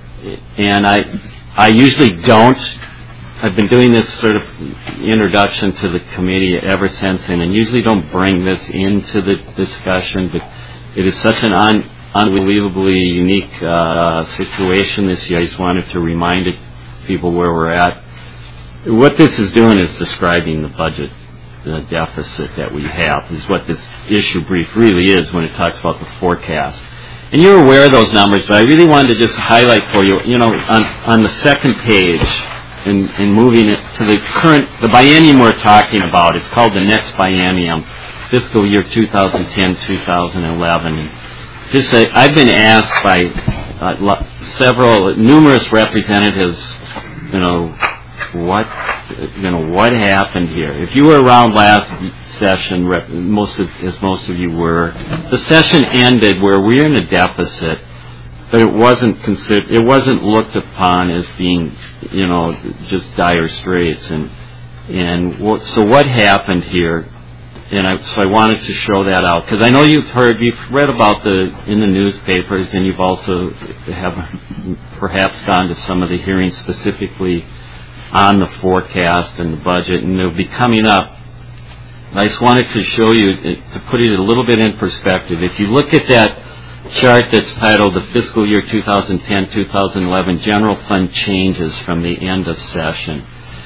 And I I usually don't. I've been doing this sort of introduction to the committee ever since then, and usually don't bring this into the discussion, but it is such an un, unbelievably unique uh, situation this year. I just wanted to remind it, people where we're at. What this is doing is describing the budget, the deficit that we have, is what this issue brief really is when it talks about the forecast. And you're aware of those numbers, but I really wanted to just highlight for you, you know, on, on the second page, In, in moving it to the current, the biennium we're talking about, it's called the next biennium, fiscal year two thousand ten to two thousand eleven. And just say, I've been asked by uh, several, numerous representatives, you know, what, you know, what happened here? If you were around last session, most of, as most of you were, the session ended where we're in a deficit. But it wasn't considered. It wasn't looked upon as being, you know, just dire straits. And and what, so what happened here? And I, so I wanted to show that out because I know you've heard, you've read about the in the newspapers, and you've also have perhaps gone to some of the hearings specifically on the forecast and the budget, and they'll be coming up. I just wanted to show you to put it a little bit in perspective. If you look at that chart that's titled the fiscal year two thousand ten to two thousand eleven general fund changes from the end of session.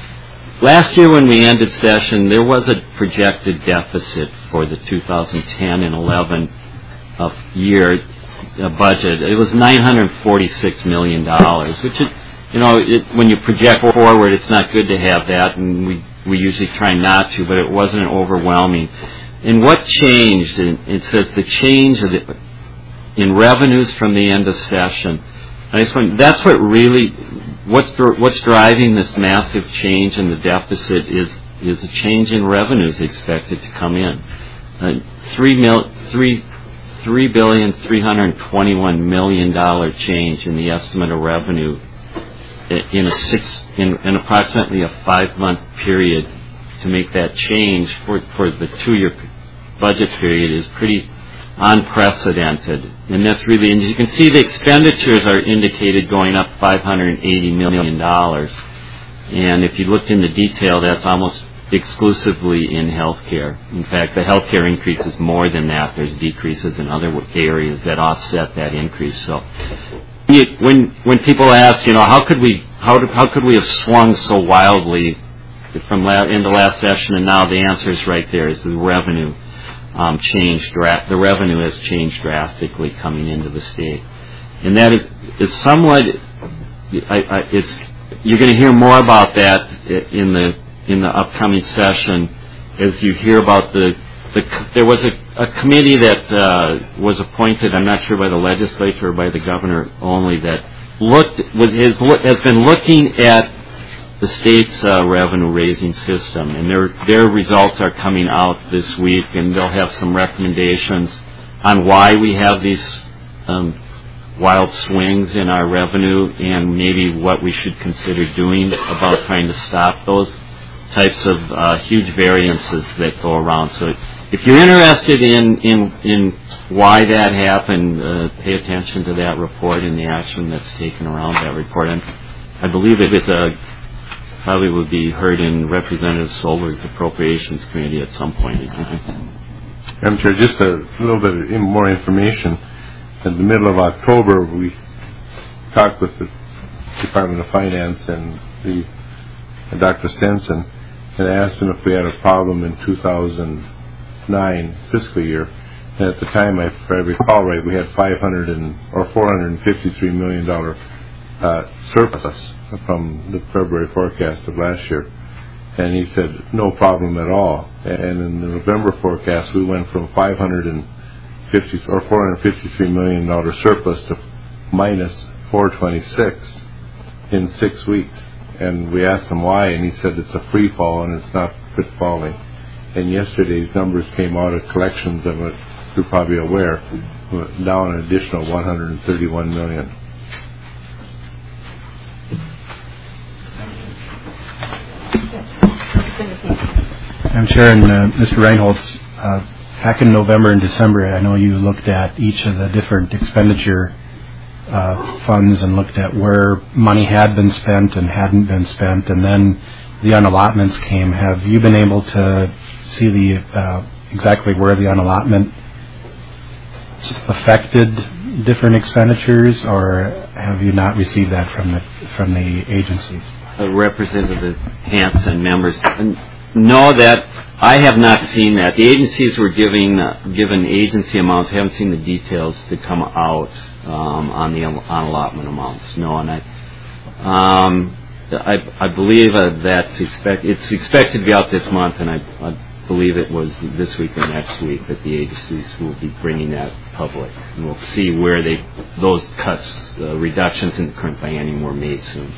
Last year when we ended session, there was a projected deficit for the two thousand ten and eleven uh, year uh, budget. It was nine hundred forty-six million dollars, which, is, you know, it, when you project forward, it's not good to have that, and we, we usually try not to, but it wasn't overwhelming. And what changed? It says the change of the in revenues from the end of session. I just want, that's what really, what's what's driving this massive change in the deficit is is a change in revenues expected to come in. Uh, three mil, three, three billion three hundred twenty-one million dollar change in the estimate of revenue in a six, in, in approximately a five month period. To make that change for for the two year budget period is pretty unprecedented, and that's really, and you can see the expenditures are indicated going up five hundred eighty million dollars, and if you looked into detail, that's almost exclusively in healthcare. In fact, the healthcare increase is more than that. There's decreases in other areas that offset that increase. So, when when people ask, you know, how could we how do, how could we have swung so wildly from la- in the last session, and now the answer is right there: is the revenue. Um, changed, dra- the revenue has changed drastically coming into the state, and that is, is somewhat. I, I, it's you're going to hear more about that in the in the upcoming session as you hear about the. the there was a, a committee that uh, was appointed. I'm not sure by the legislature or by the governor only, that looked was has, has been looking at the state's uh, revenue-raising system, and their their results are coming out this week, and they'll have some recommendations on why we have these um, wild swings in our revenue, and maybe what we should consider doing about trying to stop those types of uh, huge variances that go around. So, if you're interested in in in why that happened, uh, pay attention to that report and the action that's taken around that report. And I believe it is a probably would be heard in Representative Solberg's Appropriations Committee at some point in time. Madam Chair, just a little bit of more information. In the middle of October, we talked with the Department of Finance and the and Doctor Stenson and asked them if we had a problem in two thousand nine fiscal year. And at the time, if I recall right, we had five hundred and or four hundred fifty-three million dollars uh, surplus from the February forecast of last year, and he said no problem at all. And in the November forecast, we went from five hundred fifty or four hundred fifty-three million dollar surplus to minus four twenty-six in six weeks. And we asked him why, and he said it's a free fall and it's not quit falling. And yesterday's numbers came out of collections of it. You're probably aware, down an additional one hundred thirty-one million. I'm Chair, and uh, Mister Reinholz, uh, back in November and December, I know you looked at each of the different expenditure uh, funds and looked at where money had been spent and hadn't been spent, and then the unallotments came. Have you been able to see the uh, exactly where the unallotment affected different expenditures, or have you not received that from the from the agencies? Uh, Representative Hanson, members. And no, that I have not seen that. The agencies were giving uh, given agency amounts. I haven't seen the details to come out um, on the unallotment amounts. No, and I, um, I, I believe uh, that's expect it's expected to be out this month, and I, I believe it was this week or next week that the agencies will be bringing that public, and we'll see where they those cuts, uh, reductions in the current biennium were made soon.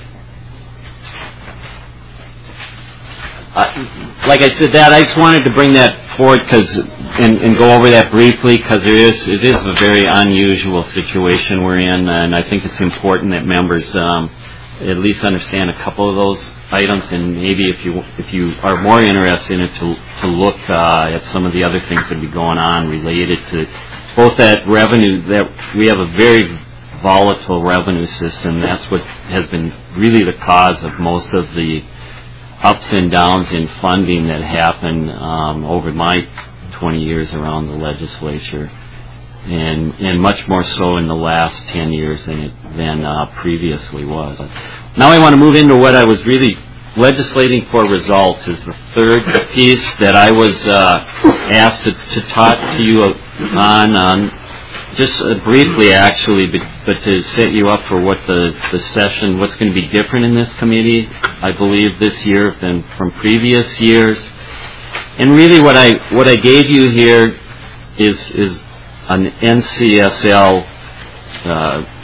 Uh, like I said, that I just wanted to bring that forward because and, and go over that briefly because there is it is a very unusual situation we're in, and I think it's important that members um, at least understand a couple of those items, and maybe if you if you are more interested in it, to to look uh, at some of the other things that be going on related to both that revenue. That we have a very volatile revenue system. That's what has been really the cause of most of the ups and downs in funding that happened um, over my twenty years around the legislature, and and much more so in the last ten years than it than uh, previously was. Now I want to move into what I was really legislating for results is the third piece that I was uh, asked to, to talk to you on, on just uh, briefly actually, but, but to set you up for what the, the session, what's going to be different in this committee, I believe this year than from previous years. And really what I what I gave you here is is an N C S L uh,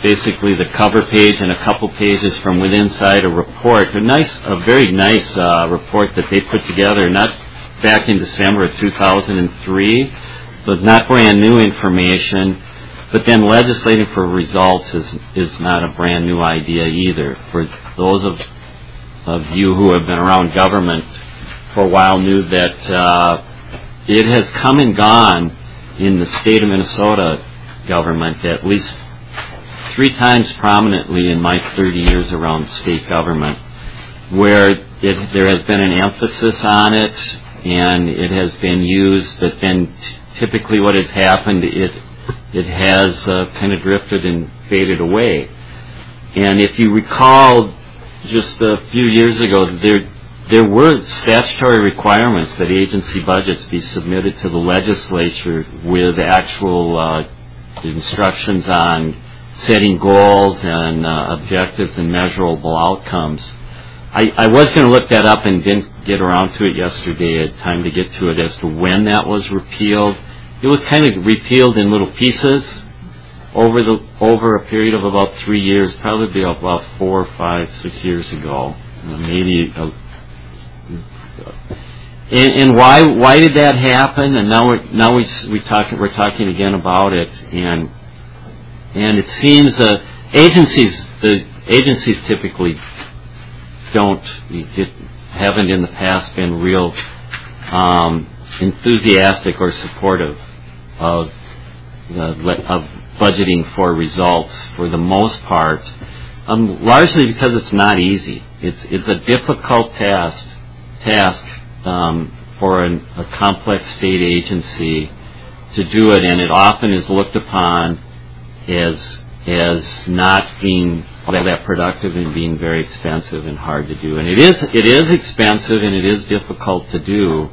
basically the cover page and a couple pages from within inside a report, a nice, a very nice uh, report that they put together, not back in December of two thousand three, but not brand new information. But then legislating for results is is not a brand new idea either. For those of of you who have been around government for a while, knew that uh, it has come and gone in the state of Minnesota government at least three times prominently in my thirty years around state government, where it, there has been an emphasis on it, and it has been used, but then t- typically what has happened, it it has uh, kind of drifted and faded away. And if you recall, just a few years ago, there there were statutory requirements that agency budgets be submitted to the legislature with actual uh, instructions on setting goals and uh, objectives and measurable outcomes. I, I was going to look that up and didn't get around to it yesterday. I had time to get to it as to when that was repealed. It was kind of repealed in little pieces over the over a period of about three years, probably about four, five, six years ago, uh, maybe. A, and, and why why did that happen? And now we're now we we talk we're talking again about it, and and it seems uh, agencies the agencies typically don't get, haven't in the past been real um, enthusiastic or supportive of the, of budgeting for results for the most part, um, largely because it's not easy. It's it's a difficult task task um, for an, a complex state agency to do it, and it often is looked upon as as not being all that productive and being very expensive and hard to do. And it is it is expensive and it is difficult to do.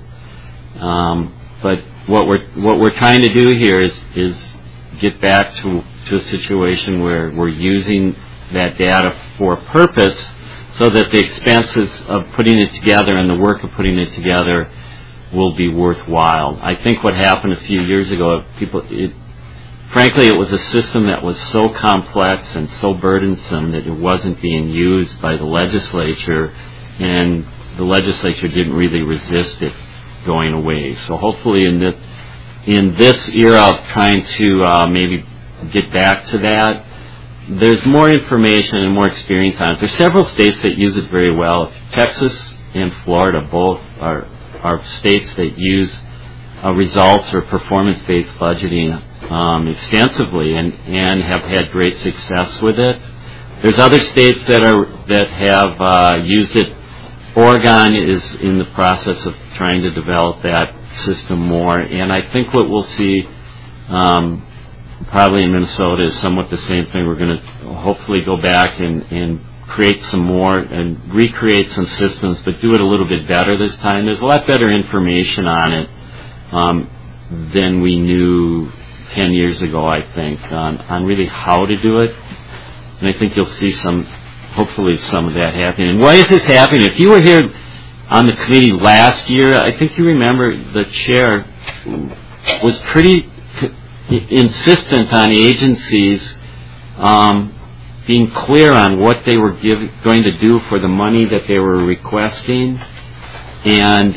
Um, but what we're what we're trying to do here is is get back to to a situation where we're using that data for a purpose, so that the expenses of putting it together and the work of putting it together will be worthwhile. I think what happened a few years ago, people, it, frankly, it was a system that was so complex and so burdensome that it wasn't being used by the legislature, and the legislature didn't really resist it going away. So hopefully in this, in this era of trying to uh, maybe get back to that, there's more information and more experience on it. There's several states that use it very well. Texas and Florida both are are states that use uh, results or performance-based budgeting um, extensively and, and have had great success with it. There's other states that are that have uh, used it. Oregon is in the process of trying to develop that system more, and I think what we'll see um, probably in Minnesota is somewhat the same thing. We're going to hopefully go back and, and create some more and recreate some systems, but do it a little bit better this time. There's a lot better information on it um, than we knew ten years ago, I think, on, on really how to do it. And I think you'll see some, hopefully some of that happening. And why is this happening? If you were here on the committee last year, I think you remember the chair was pretty insistent on agencies um, being clear on what they were give, going to do for the money that they were requesting, and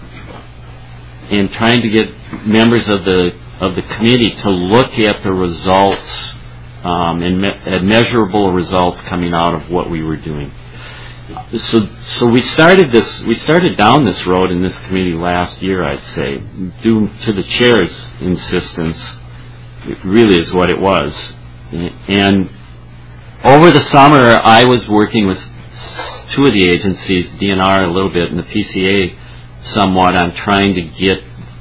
and trying to get members of the of the committee to look at the results um, and me- at measurable results coming out of what we were doing. So, so we started this. We started down this road in this committee last year, I'd say, due to the chair's insistence. It really is what it was. And over the summer, I was working with two of the agencies, D N R a little bit, and the P C A somewhat, on trying to get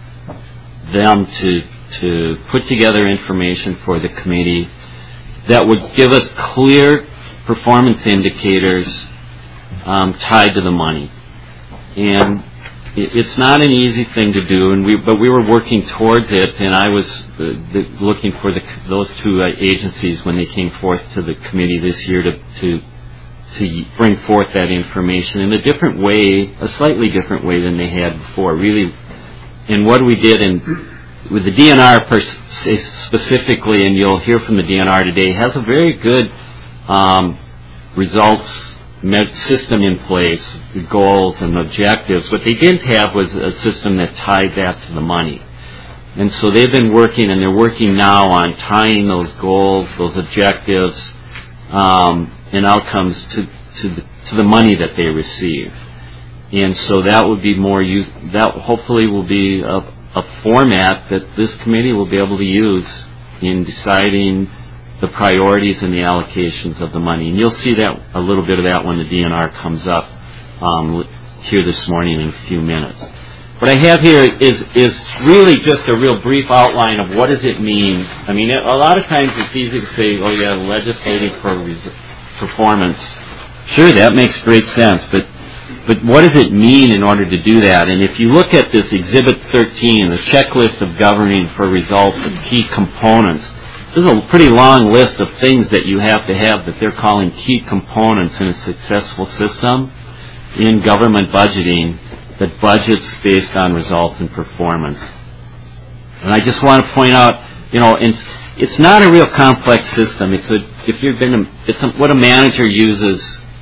them to to put together information for the committee that would give us clear performance indicators um, tied to the money. And it's not an easy thing to do, and we but we were working towards it. And I was uh, the, looking for the, those two uh, agencies when they came forth to the committee this year to to to bring forth that information in a different way, a slightly different way than they had before. Really, and what we did in with the D N R per se specifically, and you'll hear from the D N R today, has a very good um, results system in place, goals and objectives. What they didn't have was a system that tied that to the money. And so they've been working, and they're working now on tying those goals, those objectives, um, and outcomes to, to, the, to the money that they receive. And so that would be more use, that hopefully will be a, a format that this committee will be able to use in deciding the priorities and the allocations of the money. And you'll see that a little bit of that when the D N R comes up um, here this morning in a few minutes. What I have here is is really just a real brief outline of what does it mean. I mean, a lot of times it's easy to say, oh yeah, legislating for res- performance. Sure, that makes great sense, but but what does it mean in order to do that? And if you look at this Exhibit thirteen, the checklist of governing for results of key components, there's a pretty long list of things that you have to have that they're calling key components in a successful system in government budgeting that budgets based on results and performance. And I just want to point out, you know, it's, it's not a real complex system. It's a, if you've been, a, it's a, what a manager uses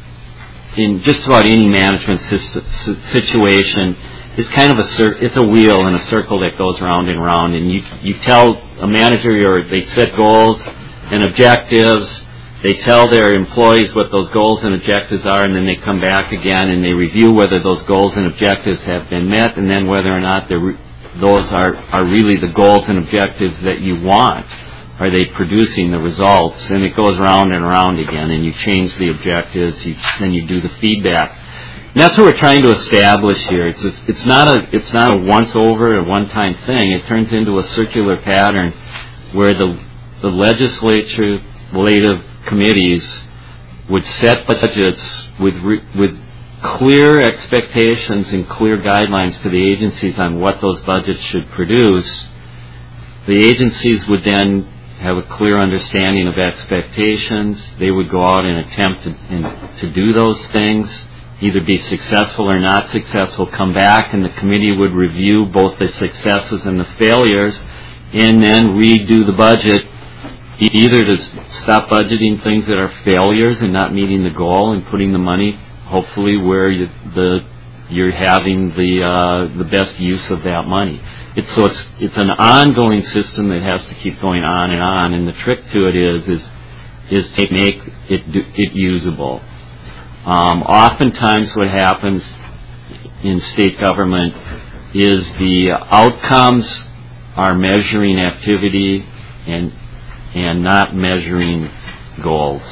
in just about any management situation. It's kind of a cir- it's a wheel in a circle that goes round and round, and you you tell a manager, or they set goals and objectives, they tell their employees what those goals and objectives are, and then they come back again and they review whether those goals and objectives have been met, and then whether or not re- those are, are really the goals and objectives that you want. Are they producing the results? And it goes round and round again, and you change the objectives, you, then you do the feedback. And that's what we're trying to establish here. It's a, it's not a it's not a once over or one time thing. It turns into a circular pattern where the the legislative committees would set budgets with re, with clear expectations and clear guidelines to the agencies on what those budgets should produce. The agencies would then have a clear understanding of expectations. They would go out and attempt to, and, to do those things, either be successful or not successful, come back, and the committee would review both the successes and the failures, and then redo the budget, either to stop budgeting things that are failures and not meeting the goal, and putting the money, hopefully, where you, the you're having the uh, the best use of that money. It's so it's it's an ongoing system that has to keep going on and on, and the trick to it is is is to make it it usable. Um, oftentimes what happens in state government is the outcomes are measuring activity and and not measuring goals.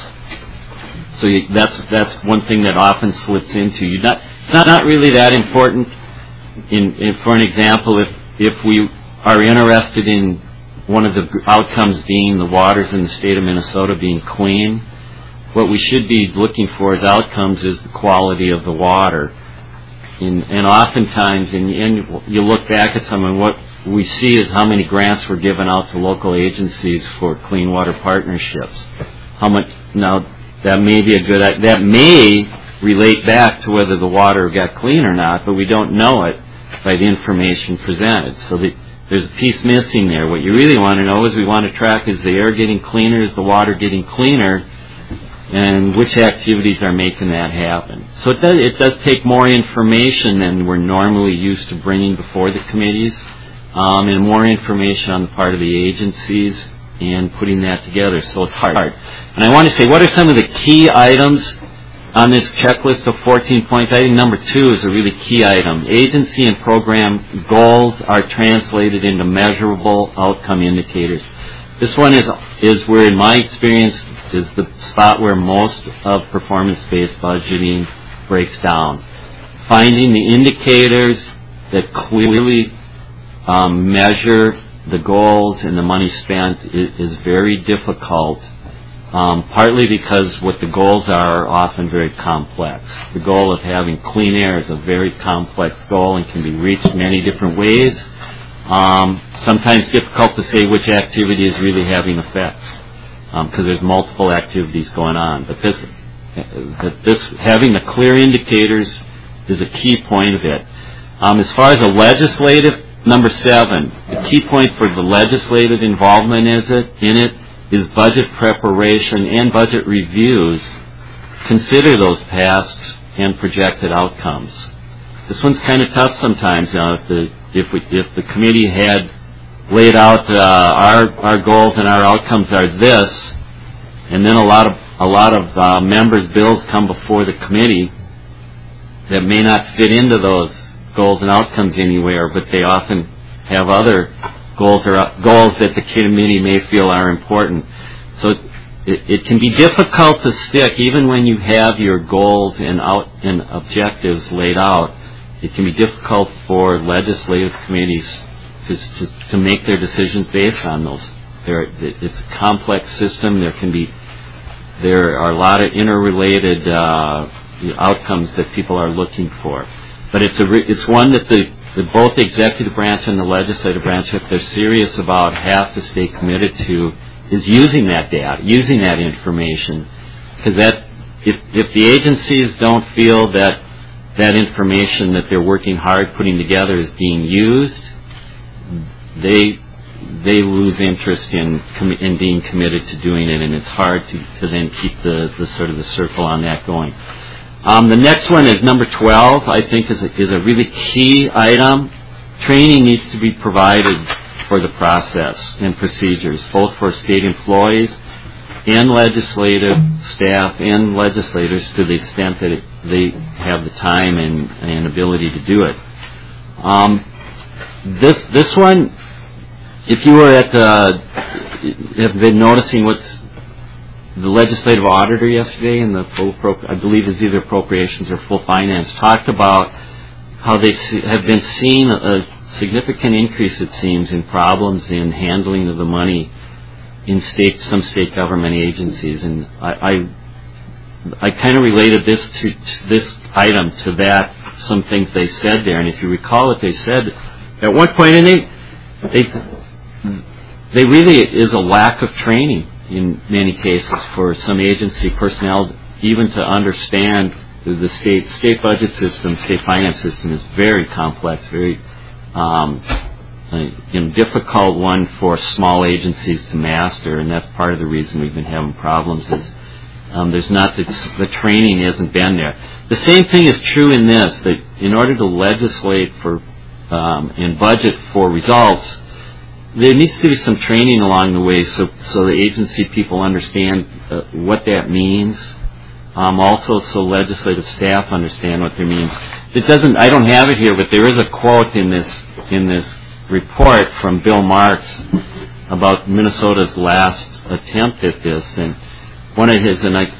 So you, that's that's one thing that often slips into. You not it's not, not really that important. In, in for an example, if if we are interested in one of the outcomes being the waters in the state of Minnesota being clean, what we should be looking for as outcomes is the quality of the water. In, and oftentimes, in the end, you look back at some, and what we see is how many grants were given out to local agencies for clean water partnerships. How much now that may be a good that may relate back to whether the water got clean or not, but we don't know it by the information presented. So the, there's a piece missing there. What you really want to know is we want to track, is the air getting cleaner, is the water getting cleaner, and which activities are making that happen. So it does, it does take more information than we're normally used to bringing before the committees, um, and more information on the part of the agencies and putting that together. So it's hard. And I want to say, what are some of the key items on this checklist of fourteen points? I think number two is a really key item. Agency and program goals are translated into measurable outcome indicators. This one is is where, in my experience, is the spot where most of performance-based budgeting breaks down. Finding the indicators that clearly um, measure the goals and the money spent is, is very difficult, um, partly because what the goals are are often very complex. The goal of having clean air is a very complex goal and can be reached many different ways. Um, sometimes difficult to say which activity is really having effects, because um, there's multiple activities going on. But this, that this having the clear indicators is a key point of it. Um, as far as a legislative number seven, the key point for the legislative involvement is it, in it is budget preparation and budget reviews. Consider those past and projected outcomes. This one's kind of tough sometimes. You know, if the if we if the committee had laid out uh, our our goals and our outcomes are this, and then a lot of a lot of uh, members' bills come before the committee that may not fit into those goals and outcomes anywhere, but they often have other goals or uh, goals that the committee may feel are important. So it, it can be difficult to stick, even when you have your goals and out and objectives laid out. It can be difficult for legislative committees to to, to make their decisions based on those. There, it's a complex system. There can be there are a lot of interrelated uh, outcomes that people are looking for. But it's a re- it's one that the, the both the executive branch and the legislative branch, if they're serious about, have to stay committed to, is using that data, using that information, because that if if the agencies don't feel that that information that they're working hard putting together is being used, they they lose interest in com- in being committed to doing it, and it's hard to, to then keep the, the sort of the circle on that going. Um, the next one is number twelve, I think is a, is a really key item. Training needs to be provided for the process and procedures, both for state employees and legislative staff and legislators to the extent that it, they have the time and, and ability to do it. Um, this this one, if you were at, uh, have been noticing what's the legislative auditor yesterday in the full, I believe is either appropriations or full finance, talked about how they have been seeing a significant increase, it seems, in problems in handling of the money in state, some state government agencies, and I, I, I kind of related this to, to this item to that, some things they said there, and if you recall what they said at one point, and they, they, they really is a lack of training in many cases for some agency personnel, even to understand the state state budget system, state finance system is very complex, very um, a, you know, difficult one for small agencies to master, and that's part of the reason we've been having problems. Is um, there's not the, the training hasn't been there. The same thing is true in this, that in order to legislate for um, and budget for results, there needs to be some training along the way, so so the agency people understand uh, what that means. Um, also, so legislative staff understand what that means. It doesn't. I don't have it here, but there is a quote in this in this report from Bill Marks about Minnesota's last attempt at this, and one of his and I,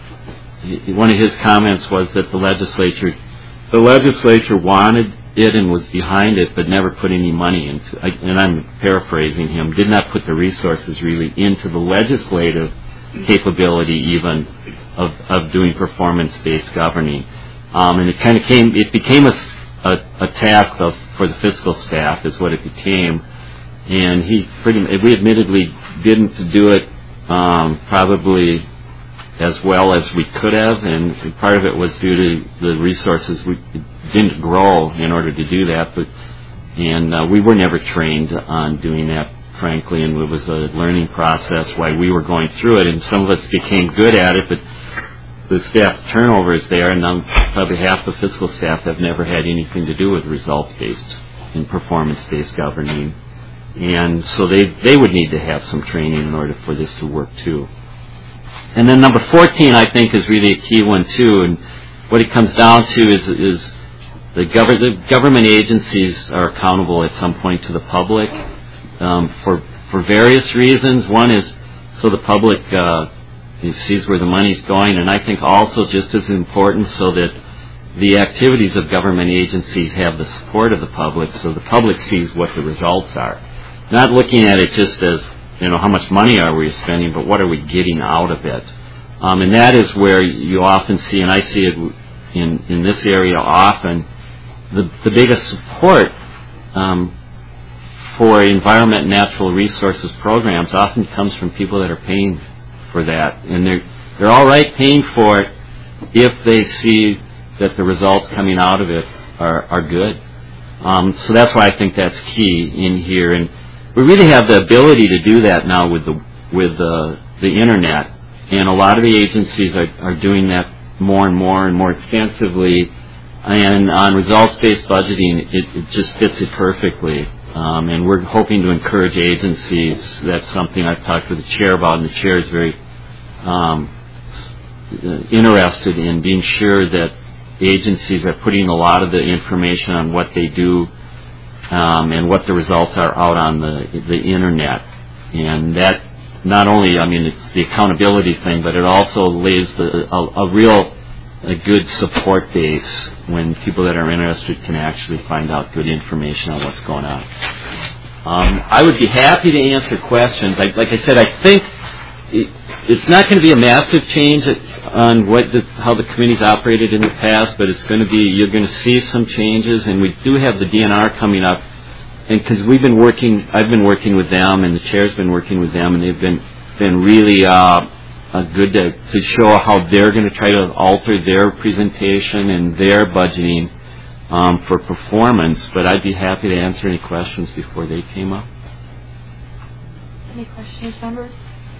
I'm, one of his comments was that the legislature the legislature wanted it and was behind it, but never put any money into. I, and I'm paraphrasing him. Did not put the resources really into the legislative capability, even of of doing performance-based governing. Um, and it kind of came. It became a, a, a task of for the fiscal staff, is what it became. And he pretty. We admittedly didn't do it um, probably as well as we could have, and part of it was due to the resources we didn't grow in order to do that, but and uh, we were never trained on doing that, frankly, and it was a learning process while we were going through it, and some of us became good at it, but the staff's turnover is there, and now probably half the fiscal staff have never had anything to do with results-based and performance-based governing, and so they, they would need to have some training in order for this to work too. And then number fourteen, I think, is really a key one too, and what it comes down to is is the, gov- the government agencies are accountable at some point to the public um, for for various reasons. One is so the public uh, sees where the money's going, and I think also just as important, so that the activities of government agencies have the support of the public, so the public sees what the results are. Not looking at it just as, you know, how much money are we spending, but what are we getting out of it? Um, and that is where you often see, and I see it in, in this area often, the, the biggest support um, for environment and natural resources programs often comes from people that are paying for that. And they're, they're all right paying for it if they see that the results coming out of it are, are good. Um, so that's why I think that's key in here, and we really have the ability to do that now with the with the the internet, and a lot of the agencies are, are doing that more and more and more extensively. And on results-based budgeting, it, it just fits it perfectly. Um, and we're hoping to encourage agencies. That's something I've talked with the chair about, and the chair is very um, interested in being sure that agencies are putting a lot of the information on what they do um, and what the results are out on the the internet. And that not only, I mean, it's the accountability thing, but it also lays the, a, a real a good support base when people that are interested can actually find out good information on what's going on. Um, I would be happy to answer questions. I, like I said, I think it, it's not going to be a massive change on what the, how the committee's operated in the past, but it's going to be, you're going to see some changes, and we do have the D N R coming up, and because we've been working, I've been working with them, and the chair's been working with them, and they've been been really uh, uh, good to, to show how they're going to try to alter their presentation and their budgeting um, for performance. But I'd be happy to answer any questions before they came up. Any questions, members?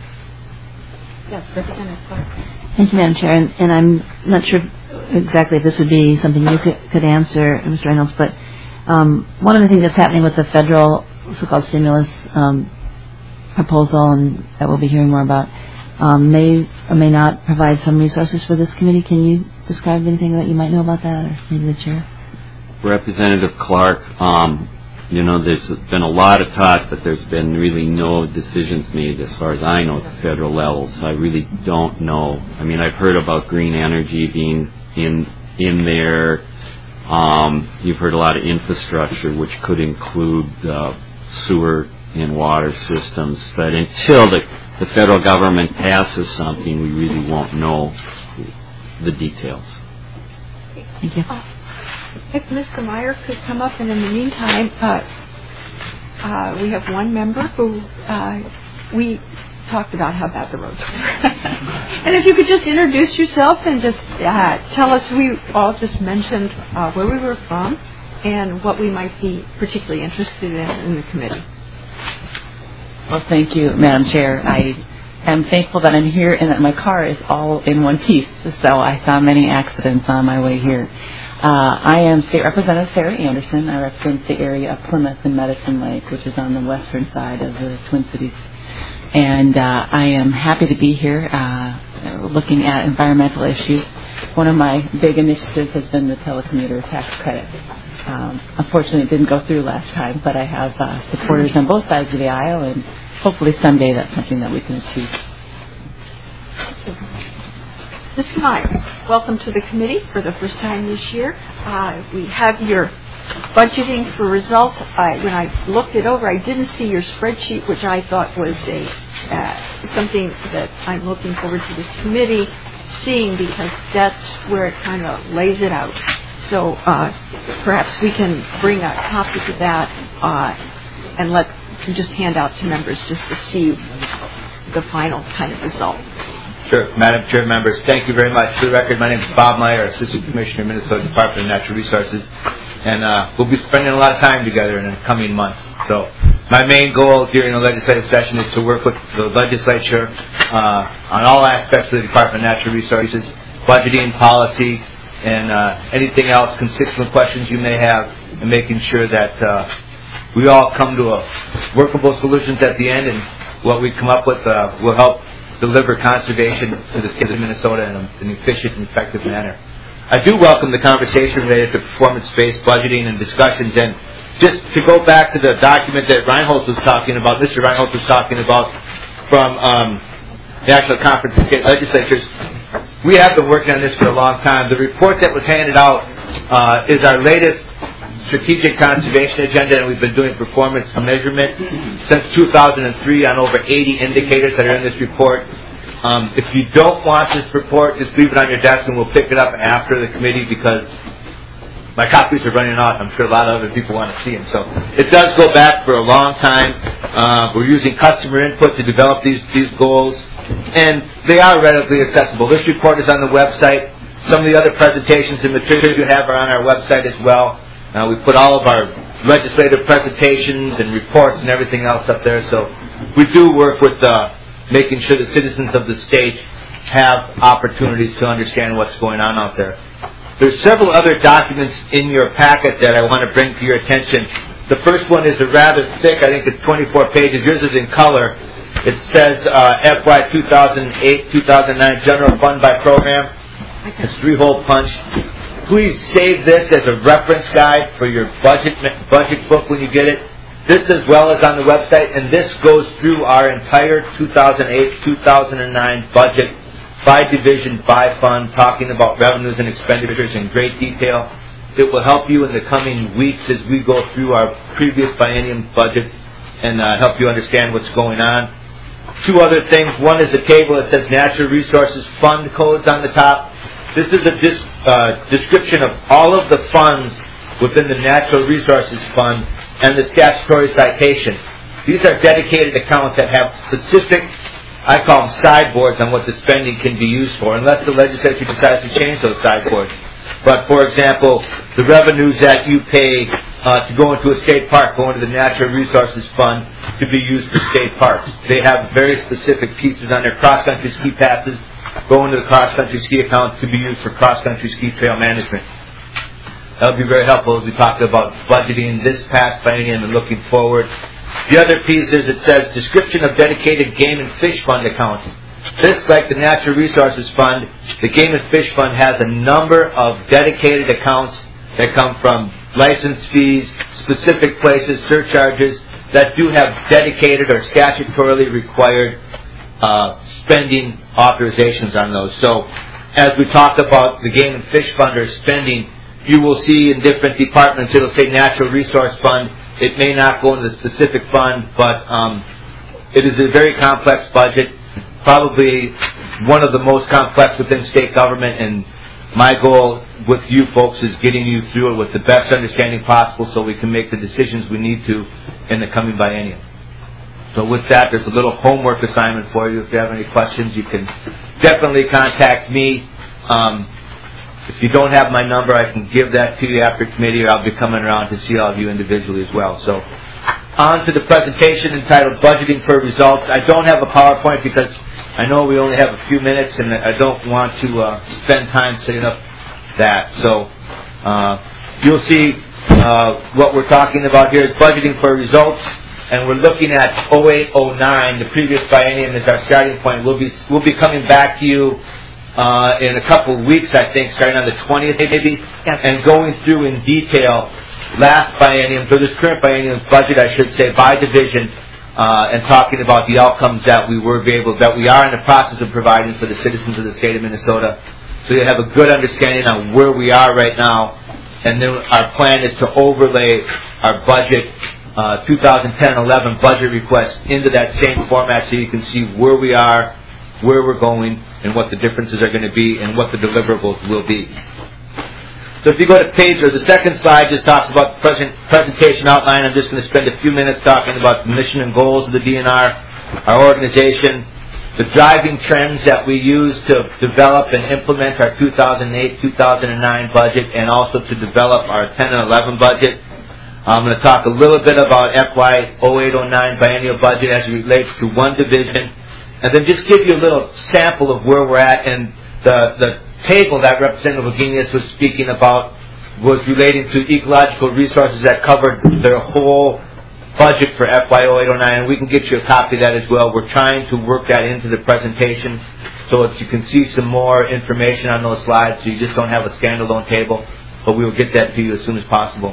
Yes, Representative Clark. Thank you, Madam Chair. And, and I'm not sure exactly if this would be something you could, could answer, Mister Reynolds, but um, one of the things that's happening with the federal so-called stimulus um, proposal, and that we'll be hearing more about, um, may or may not provide some resources for this committee. Can you describe anything that you might know about that, or maybe the chair? Representative Clark, um, you know, there's been a lot of talk, but there's been really no decisions made as far as I know at the federal level, so I really don't know. I mean, I've heard about green energy being in in there. Um, you've heard a lot of infrastructure, which could include uh, sewer and water systems, but until the, the federal government passes something, we really won't know the details. Thank you. Uh, if Mister Meyer could come up, and in the meantime, uh, uh, we have one member who uh, we talked about how bad the roads were. And if you could just introduce yourself and just uh, tell us, we all just mentioned uh, where we were from and what we might be particularly interested in in the committee. Well, thank you, Madam Chair. I am thankful that I'm here and that my car is all in one piece, so I saw many accidents on my way here. Uh, I am State Representative Sarah Anderson. I represent the area of Plymouth and Medicine Lake, which is on the western side of the Twin Cities. And uh, I am happy to be here uh, looking at environmental issues. One of my big initiatives has been the telecommuter tax credit. Um, unfortunately, it didn't go through last time, but I have uh, supporters on both sides of the aisle, and hopefully someday that's something that we can achieve. Mister Meyer, welcome to the committee for the first time this year. Uh, we have your budgeting for results. I, when I looked it over, I didn't see your spreadsheet, which I thought was a uh, something that I'm looking forward to this committee seeing, because that's where it kind of lays it out. So uh, perhaps we can bring a copy to that uh, and let just hand out to members just to see the final kind of result. Sure. Madam Chair, members, thank you very much. For the record, my name is Bob Meyer, Assistant Commissioner, Minnesota Department of Natural Resources, and uh, we'll be spending a lot of time together in the coming months. So my main goal during the legislative session is to work with the legislature uh, on all aspects of the Department of Natural Resources, budgeting, policy, and uh, anything else, constituent questions you may have, and making sure that uh, we all come to a workable solutions at the end, and what we come up with uh, will help deliver conservation to the state of Minnesota in an efficient and effective manner. I do welcome the conversation related to performance-based budgeting and discussions, and just to go back to the document that Reinholz was talking about, Mister Reinholz was talking about from um, National Conference of State Legislatures. We have been working on this for a long time. The report that was handed out uh, is our latest strategic conservation agenda, and we've been doing performance measurement since two thousand three on over eighty indicators that are in this report. Um, if you don't want this report, just leave it on your desk and we'll pick it up after the committee, because my copies are running out. I'm sure a lot of other people want to see them. So it does go back for a long time. Uh, we're using customer input to develop these, these goals, and they are readily accessible. This report is on the website. Some of the other presentations and materials you have are on our website as well. Uh, we put all of our legislative presentations and reports and everything else up there. So we do work with uh, making sure the citizens of the state have opportunities to understand what's going on out there. There's several other documents in your packet that I want to bring to your attention. The first one is a rather thick, I think it's twenty-four pages. Yours is in color. It says uh, F Y two thousand eight two thousand nine General Fund by Program. It's three-hole punch. Please save this as a reference guide for your budget budget book when you get it. This as well as on the website, and this goes through our entire two thousand eight two thousand nine budget by division, by fund, talking about revenues and expenditures in great detail. It will help you in the coming weeks as we go through our previous biennium budget and uh, help you understand what's going on. Two other things. One is a table that says Natural Resources Fund codes on the top. This is a dis- uh, description of all of the funds within the Natural Resources Fund and the statutory citation. These are dedicated accounts that have specific, I call them sideboards, on what the spending can be used for, unless the legislature decides to change those sideboards. But, for example, the revenues that you pay uh, to go into a state park go into the Natural Resources Fund to be used for state parks. They have very specific pieces on their cross-country ski passes go into the cross-country ski account to be used for cross-country ski trail management. That would be very helpful as we talk about budgeting this past biennium and looking forward. The other piece is it says description of dedicated game and fish fund accounts. This, like the Natural Resources Fund, the Game and Fish Fund has a number of dedicated accounts that come from license fees, specific places, surcharges that do have dedicated or statutorily required uh, spending authorizations on those. So as we talk about the Game and Fish Fund or spending, you will see in different departments it'll say Natural Resource Fund. It may not go into the specific fund, but um, it is a very complex budget. Probably one of the most complex within state government, and my goal with you folks is getting you through it with the best understanding possible so we can make the decisions we need to in the coming biennium. So with that, there's a little homework assignment for you. If you have any questions, you can definitely contact me. Um, if you don't have my number, I can give that to you after committee, or I'll be coming around to see all of you individually as well. So on to the presentation entitled Budgeting for Results. I don't have a PowerPoint because I know we only have a few minutes, and I don't want to uh, spend time setting up that. So uh, you'll see uh, what we're talking about here is budgeting for results, and we're looking at oh eight oh nine, the previous biennium, as our starting point. We'll be we'll be coming back to you uh, in a couple of weeks, I think, starting on the twentieth maybe, yes, and going through in detail last biennium, so this current biennium's budget, I should say, by division. Uh, and talking about the outcomes that we were able, that we are in the process of providing for the citizens of the state of Minnesota, so you have a good understanding on where we are right now. And then our plan is to overlay our budget, uh, twenty ten eleven budget request into that same format, so you can see where we are, where we're going, and what the differences are going to be, and what the deliverables will be. So if you go to page, or the second slide just talks about the present presentation outline. I'm just going to spend a few minutes talking about the mission and goals of the D N R, our organization, the driving trends that we use to develop and implement our two thousand eight two thousand nine budget, and also to develop our ten and eleven budget. I'm going to talk a little bit about F Y oh eight oh nine biennial budget as it relates to one division, and then just give you a little sample of where we're at. And the the table that Representative Wagenius was speaking about was relating to ecological resources that covered their whole budget for F Y oh eight oh nine, and we can get you a copy of that as well. We're trying to work that into the presentation so that you can see some more information on those slides, so you just don't have a standalone table, but we will get that to you as soon as possible.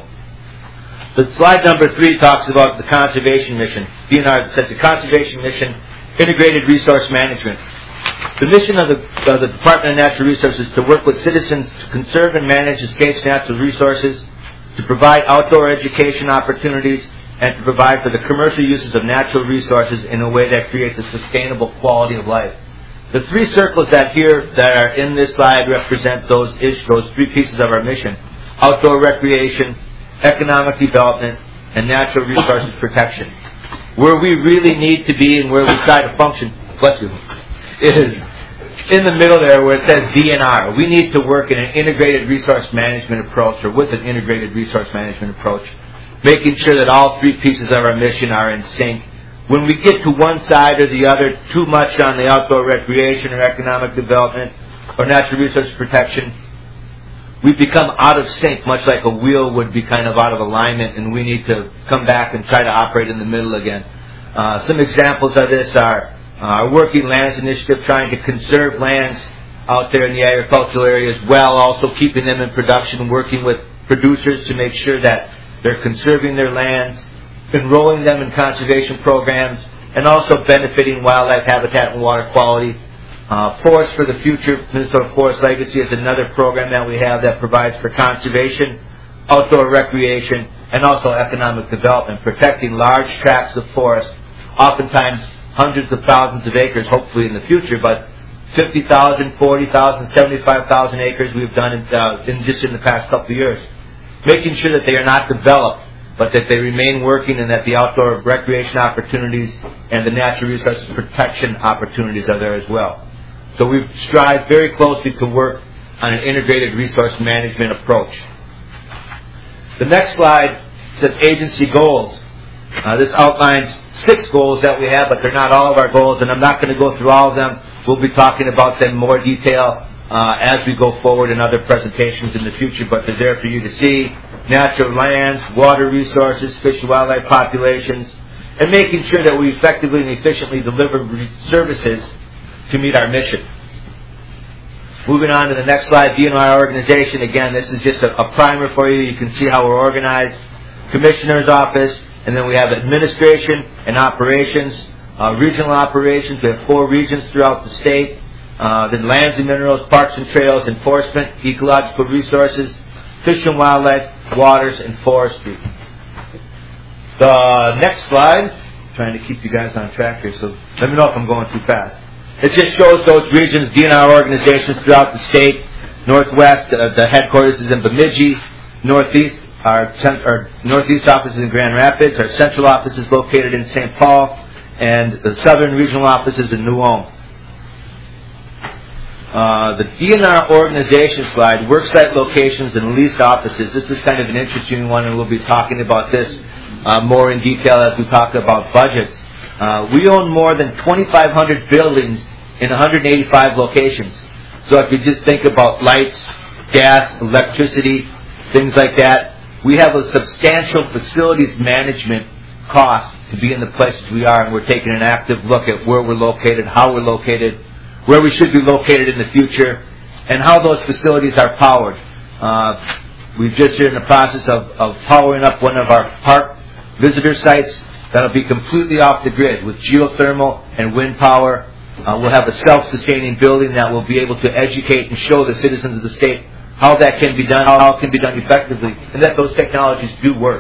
The slide number three talks about the conservation mission. D N R says the conservation mission, integrated resource management. The mission of the, of the Department of Natural Resources is to work with citizens to conserve and manage the state's natural resources, to provide outdoor education opportunities, and to provide for the commercial uses of natural resources in a way that creates a sustainable quality of life. The three circles that here that are in this slide represent those issues, those three pieces of our mission: outdoor recreation, economic development, and natural resources protection. Where we really need to be and where we try to function, bless you, is in the middle there where it says D N R. We need to work in an integrated resource management approach, or with an integrated resource management approach, making sure that all three pieces of our mission are in sync. When we get to one side or the other, too much on the outdoor recreation or economic development or natural resource protection, we become out of sync, much like a wheel would be kind of out of alignment, and we need to come back and try to operate in the middle again. Uh, some examples of this are uh, our Working Lands Initiative, trying to conserve lands out there in the agricultural areas, while also keeping them in production, working with producers to make sure that they're conserving their lands, enrolling them in conservation programs, and also benefiting wildlife habitat and water quality. Uh, Forest for the Future, Minnesota Forest Legacy, is another program that we have that provides for conservation, outdoor recreation, and also economic development, protecting large tracts of forest, oftentimes hundreds of thousands of acres, hopefully in the future, but fifty thousand, forty thousand, seventy-five thousand acres we've done in, uh, in just in the past couple of years. Making sure that they are not developed, but that they remain working, and that the outdoor recreation opportunities and the natural resources protection opportunities are there as well. So we've strived very closely to work on an integrated resource management approach. The next slide says agency goals. Uh, this outlines six goals that we have, but they're not all of our goals, and I'm not going to go through all of them. We'll be talking about them in more detail uh, as we go forward in other presentations in the future, but they're there for you to see. Natural lands, water resources, fish and wildlife populations, and making sure that we effectively and efficiently deliver services to meet our mission. Moving on to the next slide, D N R organization. Again, this is just a, a primer for you. You can see how we're organized. Commissioner's office, and then we have administration and operations, uh, regional operations. We have four regions throughout the state. Uh, then lands and minerals, parks and trails, enforcement, ecological resources, fish and wildlife, waters, and forestry. The next slide, I'm trying to keep you guys on track here, so let me know if I'm going too fast. It just shows those regions, D N R organizations throughout the state. Northwest, uh, the headquarters is in Bemidji. Northeast, our, our northeast office is in Grand Rapids. Our central office is located in Saint Paul, and the southern regional office is in New Ulm. Uh, the D N R organization slide, worksite locations and leased offices. This is kind of an interesting one, and we'll be talking about this uh, more in detail as we talk about budgets. Uh, we own more than twenty-five hundred buildings in one hundred eighty-five locations. So if you just think about lights, gas, electricity, things like that, we have a substantial facilities management cost to be in the places we are, and we're taking an active look at where we're located, how we're located, where we should be located in the future, and how those facilities are powered. Uh, we've just been in the process of, of powering up one of our park visitor sites that'll be completely off the grid with geothermal and wind power. Uh, we'll have a self-sustaining building that will be able to educate and show the citizens of the state how that can be done, how it can be done effectively, and that those technologies do work.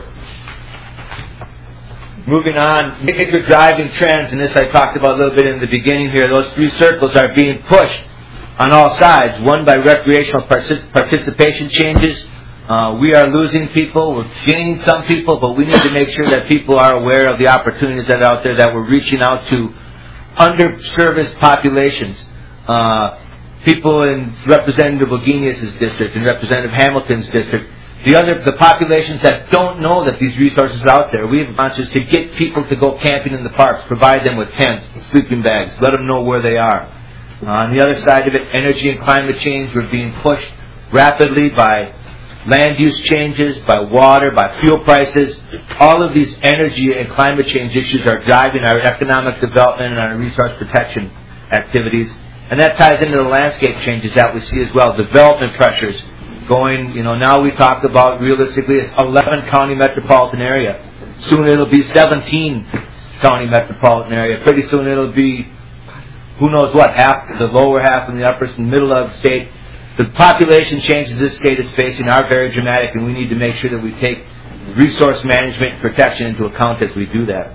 Moving on, major driving trends, and this I talked about a little bit in the beginning here. Those three circles are being pushed on all sides. One, by recreational partic- participation changes. Uh, we are losing people. We're gaining some people, but we need to make sure that people are aware of the opportunities that are out there, that we're reaching out to underserviced populations. Uh, people in Representative Wagenius' district and Representative Hamilton's district. The other, the populations that don't know that these resources are out there. We have sponsors to get people to go camping in the parks, provide them with tents, sleeping bags, let them know where they are. Uh, on the other side of it, energy and climate change. We're being pushed rapidly by land use changes, by water, by fuel prices. All of these energy and climate change issues are driving our economic development and our resource protection activities. And that ties into the landscape changes that we see as well, development pressures. Going, you know, now we talk about realistically it's eleven county metropolitan area. Soon it'll be seventeen county metropolitan area. Pretty soon it'll be, who knows what, half, the lower half and the upper and middle of the state. The population changes this state is facing are very dramatic, and we need to make sure that we take resource management and protection into account as we do that.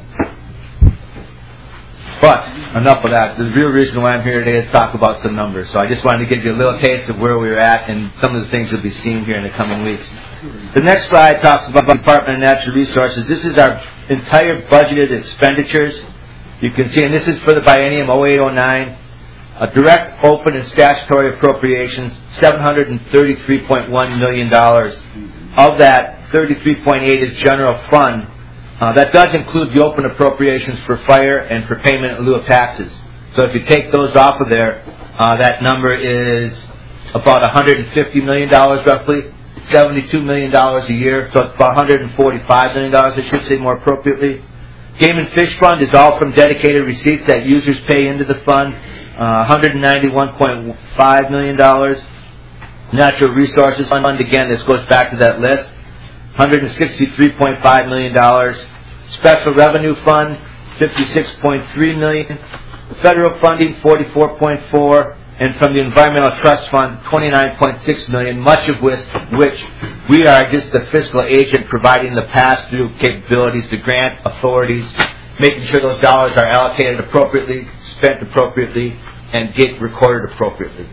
But enough of that. The real reason why I'm here today is to talk about some numbers. So I just wanted to give you a little taste of where we're at and some of the things you'll be seeing here in the coming weeks. The next slide talks about the Department of Natural Resources. This is our entire budgeted expenditures. You can see, and this is for the biennium oh eight oh nine. Uh, direct, open, and statutory appropriations, seven hundred thirty-three point one million dollars. Of that, thirty-three point eight is general fund. Uh, that does include the open appropriations for fire and for payment in lieu of taxes. So if you take those off of there, uh, that number is about one hundred fifty million dollars roughly, seventy-two million dollars a year, so it's about one hundred forty-five million dollars, I should say more appropriately. Game and Fish Fund is all from dedicated receipts that users pay into the fund, uh, one hundred ninety-one point five million dollars. Natural Resources Fund, again, this goes back to that list, one hundred sixty-three point five million dollars. Special Revenue Fund, fifty-six point three million dollars. Federal funding, forty-four point four million dollars. And from the Environmental Trust Fund, twenty-nine point six million dollars, much of which, which we are just the fiscal agent providing the pass-through capabilities to grant authorities, making sure those dollars are allocated appropriately, spent appropriately, and get recorded appropriately.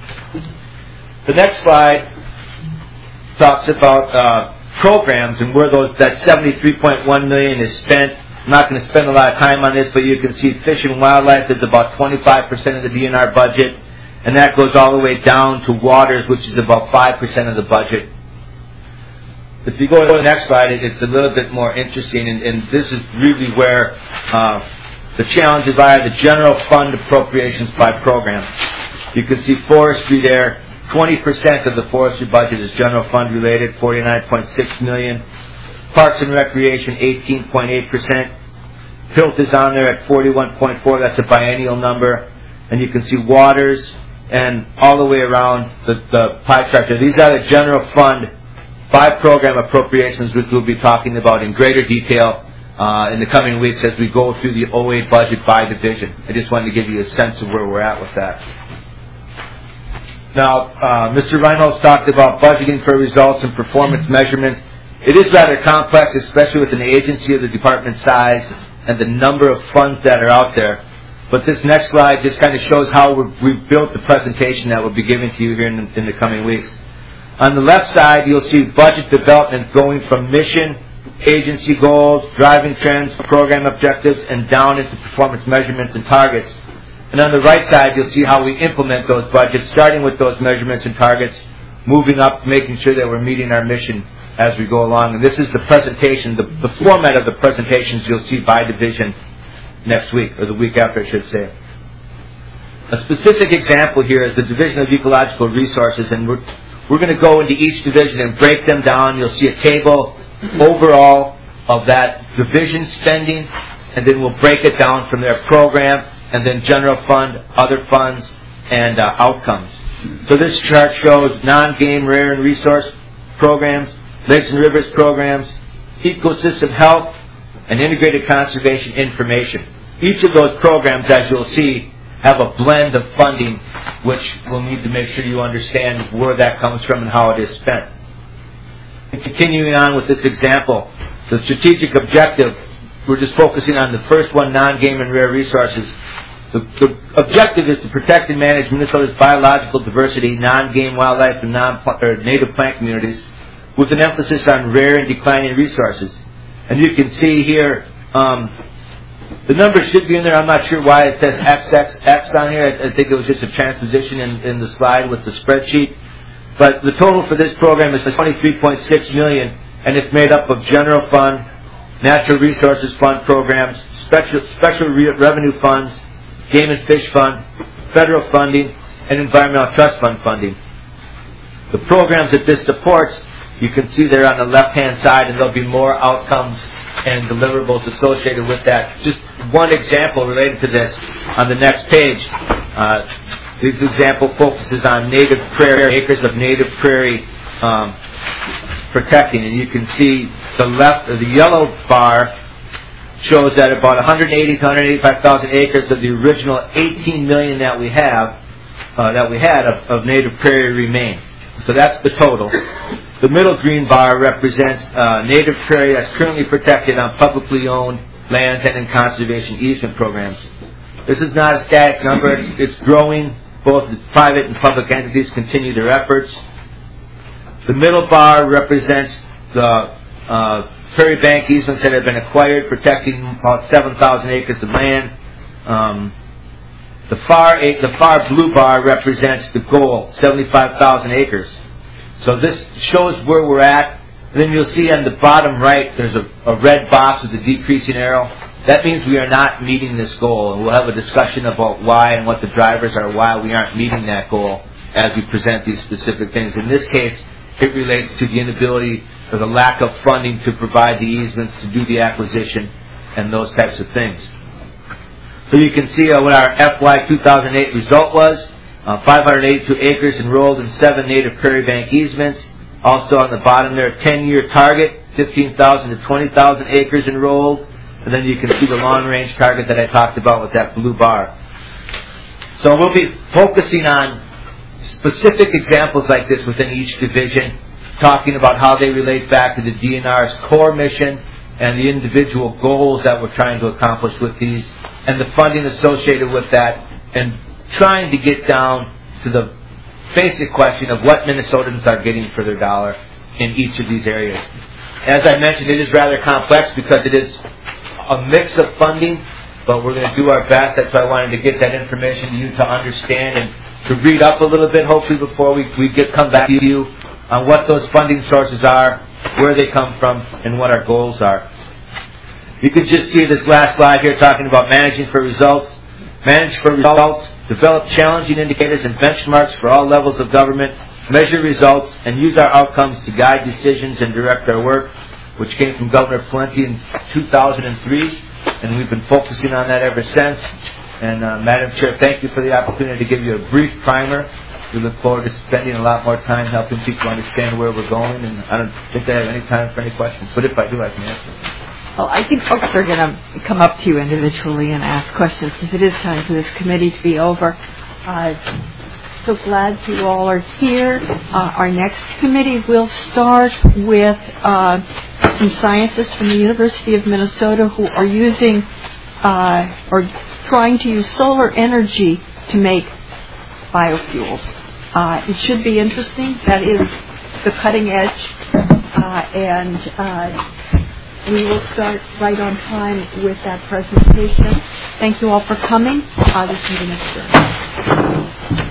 The next slide talks about uh, programs and where those that seventy-three point one million dollars is spent. I'm not going to spend a lot of time on this, but you can see Fish and Wildlife is about twenty-five percent of the D N R budget, and that goes all the way down to Waters, which is about five percent of the budget. If you go to the next slide, it's a little bit more interesting, and, and this is really where uh, the challenges lie, the general fund appropriations by program. You can see forestry there. twenty percent of the forestry budget is general fund related, forty-nine point six million dollars. Parks and Recreation, eighteen point eight percent. P I L T is on there at forty-one point four. That's a biennial number. And you can see Waters and all the way around the, the pie chart there. These are the general fund five program appropriations, which we'll be talking about in greater detail uh, in the coming weeks as we go through the oh eight budget by division. I just wanted to give you a sense of where we're at with that. Now, uh, Mister Reinholz talked about budgeting for results and performance measurement. It is rather complex, especially with an agency of the department size and the number of funds that are out there. But this next slide just kind of shows how we've, we've built the presentation that we'll be giving to you here in the, in the coming weeks. On the left side, you'll see budget development going from mission, agency goals, driving trends, program objectives, and down into performance measurements and targets. And on the right side, you'll see how we implement those budgets, starting with those measurements and targets, moving up, making sure that we're meeting our mission as we go along. And this is the presentation, the, the format of the presentations you'll see by division next week, or the week after, I should say. A specific example here is the Division of Ecological Resources, and we're, we're going to go into each division and break them down. You'll see a table overall of that division spending, and then we'll break it down from their program, and then general fund, other funds, and uh, outcomes. So this chart shows non-game, rare, and resource programs, lakes and rivers programs, ecosystem health, and integrated conservation information. Each of those programs, as you'll see, have a blend of funding, which we'll need to make sure you understand where that comes from and how it is spent. And continuing on with this example, the strategic objective, we're just focusing on the first one, non-game and rare resources. The, the objective is to protect and manage Minnesota's biological diversity, non-game wildlife, and non or native plant communities, with an emphasis on rare and declining resources. And you can see here, um, the numbers should be in there. I'm not sure why it says X X X on here. I, I think it was just a transposition in, in the slide with the spreadsheet. But the total for this program is twenty-three point six million dollars, and it's made up of general fund, natural resources fund programs, special, special re- revenue funds, game and fish fund, federal funding, and environmental trust fund funding. The programs that this supports, you can see there on the left-hand side, and there'll be more outcomes and deliverables associated with that. Just one example related to this on the next page. Uh, this example focuses on native prairie, acres of native prairie um, protecting, and you can see the left, the yellow bar shows that about one hundred eighty to one hundred eighty-five thousand acres of the original eighteen million that we have, uh, that we had of, of native prairie remain. So that's the total. The middle green bar represents uh, native prairie that's currently protected on publicly owned lands and in conservation easement programs. This is not a static number. It's growing. Both the private and public entities continue their efforts. The middle bar represents the uh, prairie bank easements that have been acquired, protecting about seven thousand acres of land. Um, The far the far blue bar represents the goal, seventy-five thousand acres. So this shows where we're at. And then you'll see on the bottom right, there's a, a red box with a decreasing arrow. That means we are not meeting this goal, and we'll have a discussion about why and what the drivers are, why we aren't meeting that goal as we present these specific things. In this case, it relates to the inability or the lack of funding to provide the easements to do the acquisition and those types of things. So you can see uh, what our F Y two thousand eight result was. Uh, five hundred eighty-two acres enrolled in seven native prairie bank easements. Also on the bottom there, ten-year target, fifteen thousand to twenty thousand acres enrolled. And then you can see the long-range target that I talked about with that blue bar. So we'll be focusing on specific examples like this within each division, talking about how they relate back to the D N R's core mission and the individual goals that we're trying to accomplish with these, and the funding associated with that, and trying to get down to the basic question of what Minnesotans are getting for their dollar in each of these areas. As I mentioned, it is rather complex because it is a mix of funding, but we're going to do our best. That's why I wanted to get that information to you to understand and to read up a little bit, hopefully, before we, we get come back to you on what those funding sources are, where they come from, and what our goals are. You can just see this last slide here talking about managing for results. Manage for results, develop challenging indicators and benchmarks for all levels of government, measure results, and use our outcomes to guide decisions and direct our work, which came from Governor Pawlenty in two thousand three, and we've been focusing on that ever since. And uh, Madam Chair, thank you for the opportunity to give you a brief primer. We look forward to spending a lot more time helping people understand where we're going, and I don't think I have any time for any questions, but if I do, I can answer. Well, I think folks are going to come up to you individually and ask questions because it is time for this committee to be over. Uh, so glad you all are here. Uh, our next committee will start with uh, some scientists from the University of Minnesota who are using uh, or trying to use solar energy to make biofuels. Uh, it should be interesting. That is the cutting edge, uh, and uh, we will start right on time with that presentation. Thank you all for coming. Uh, this meeting is adjourned.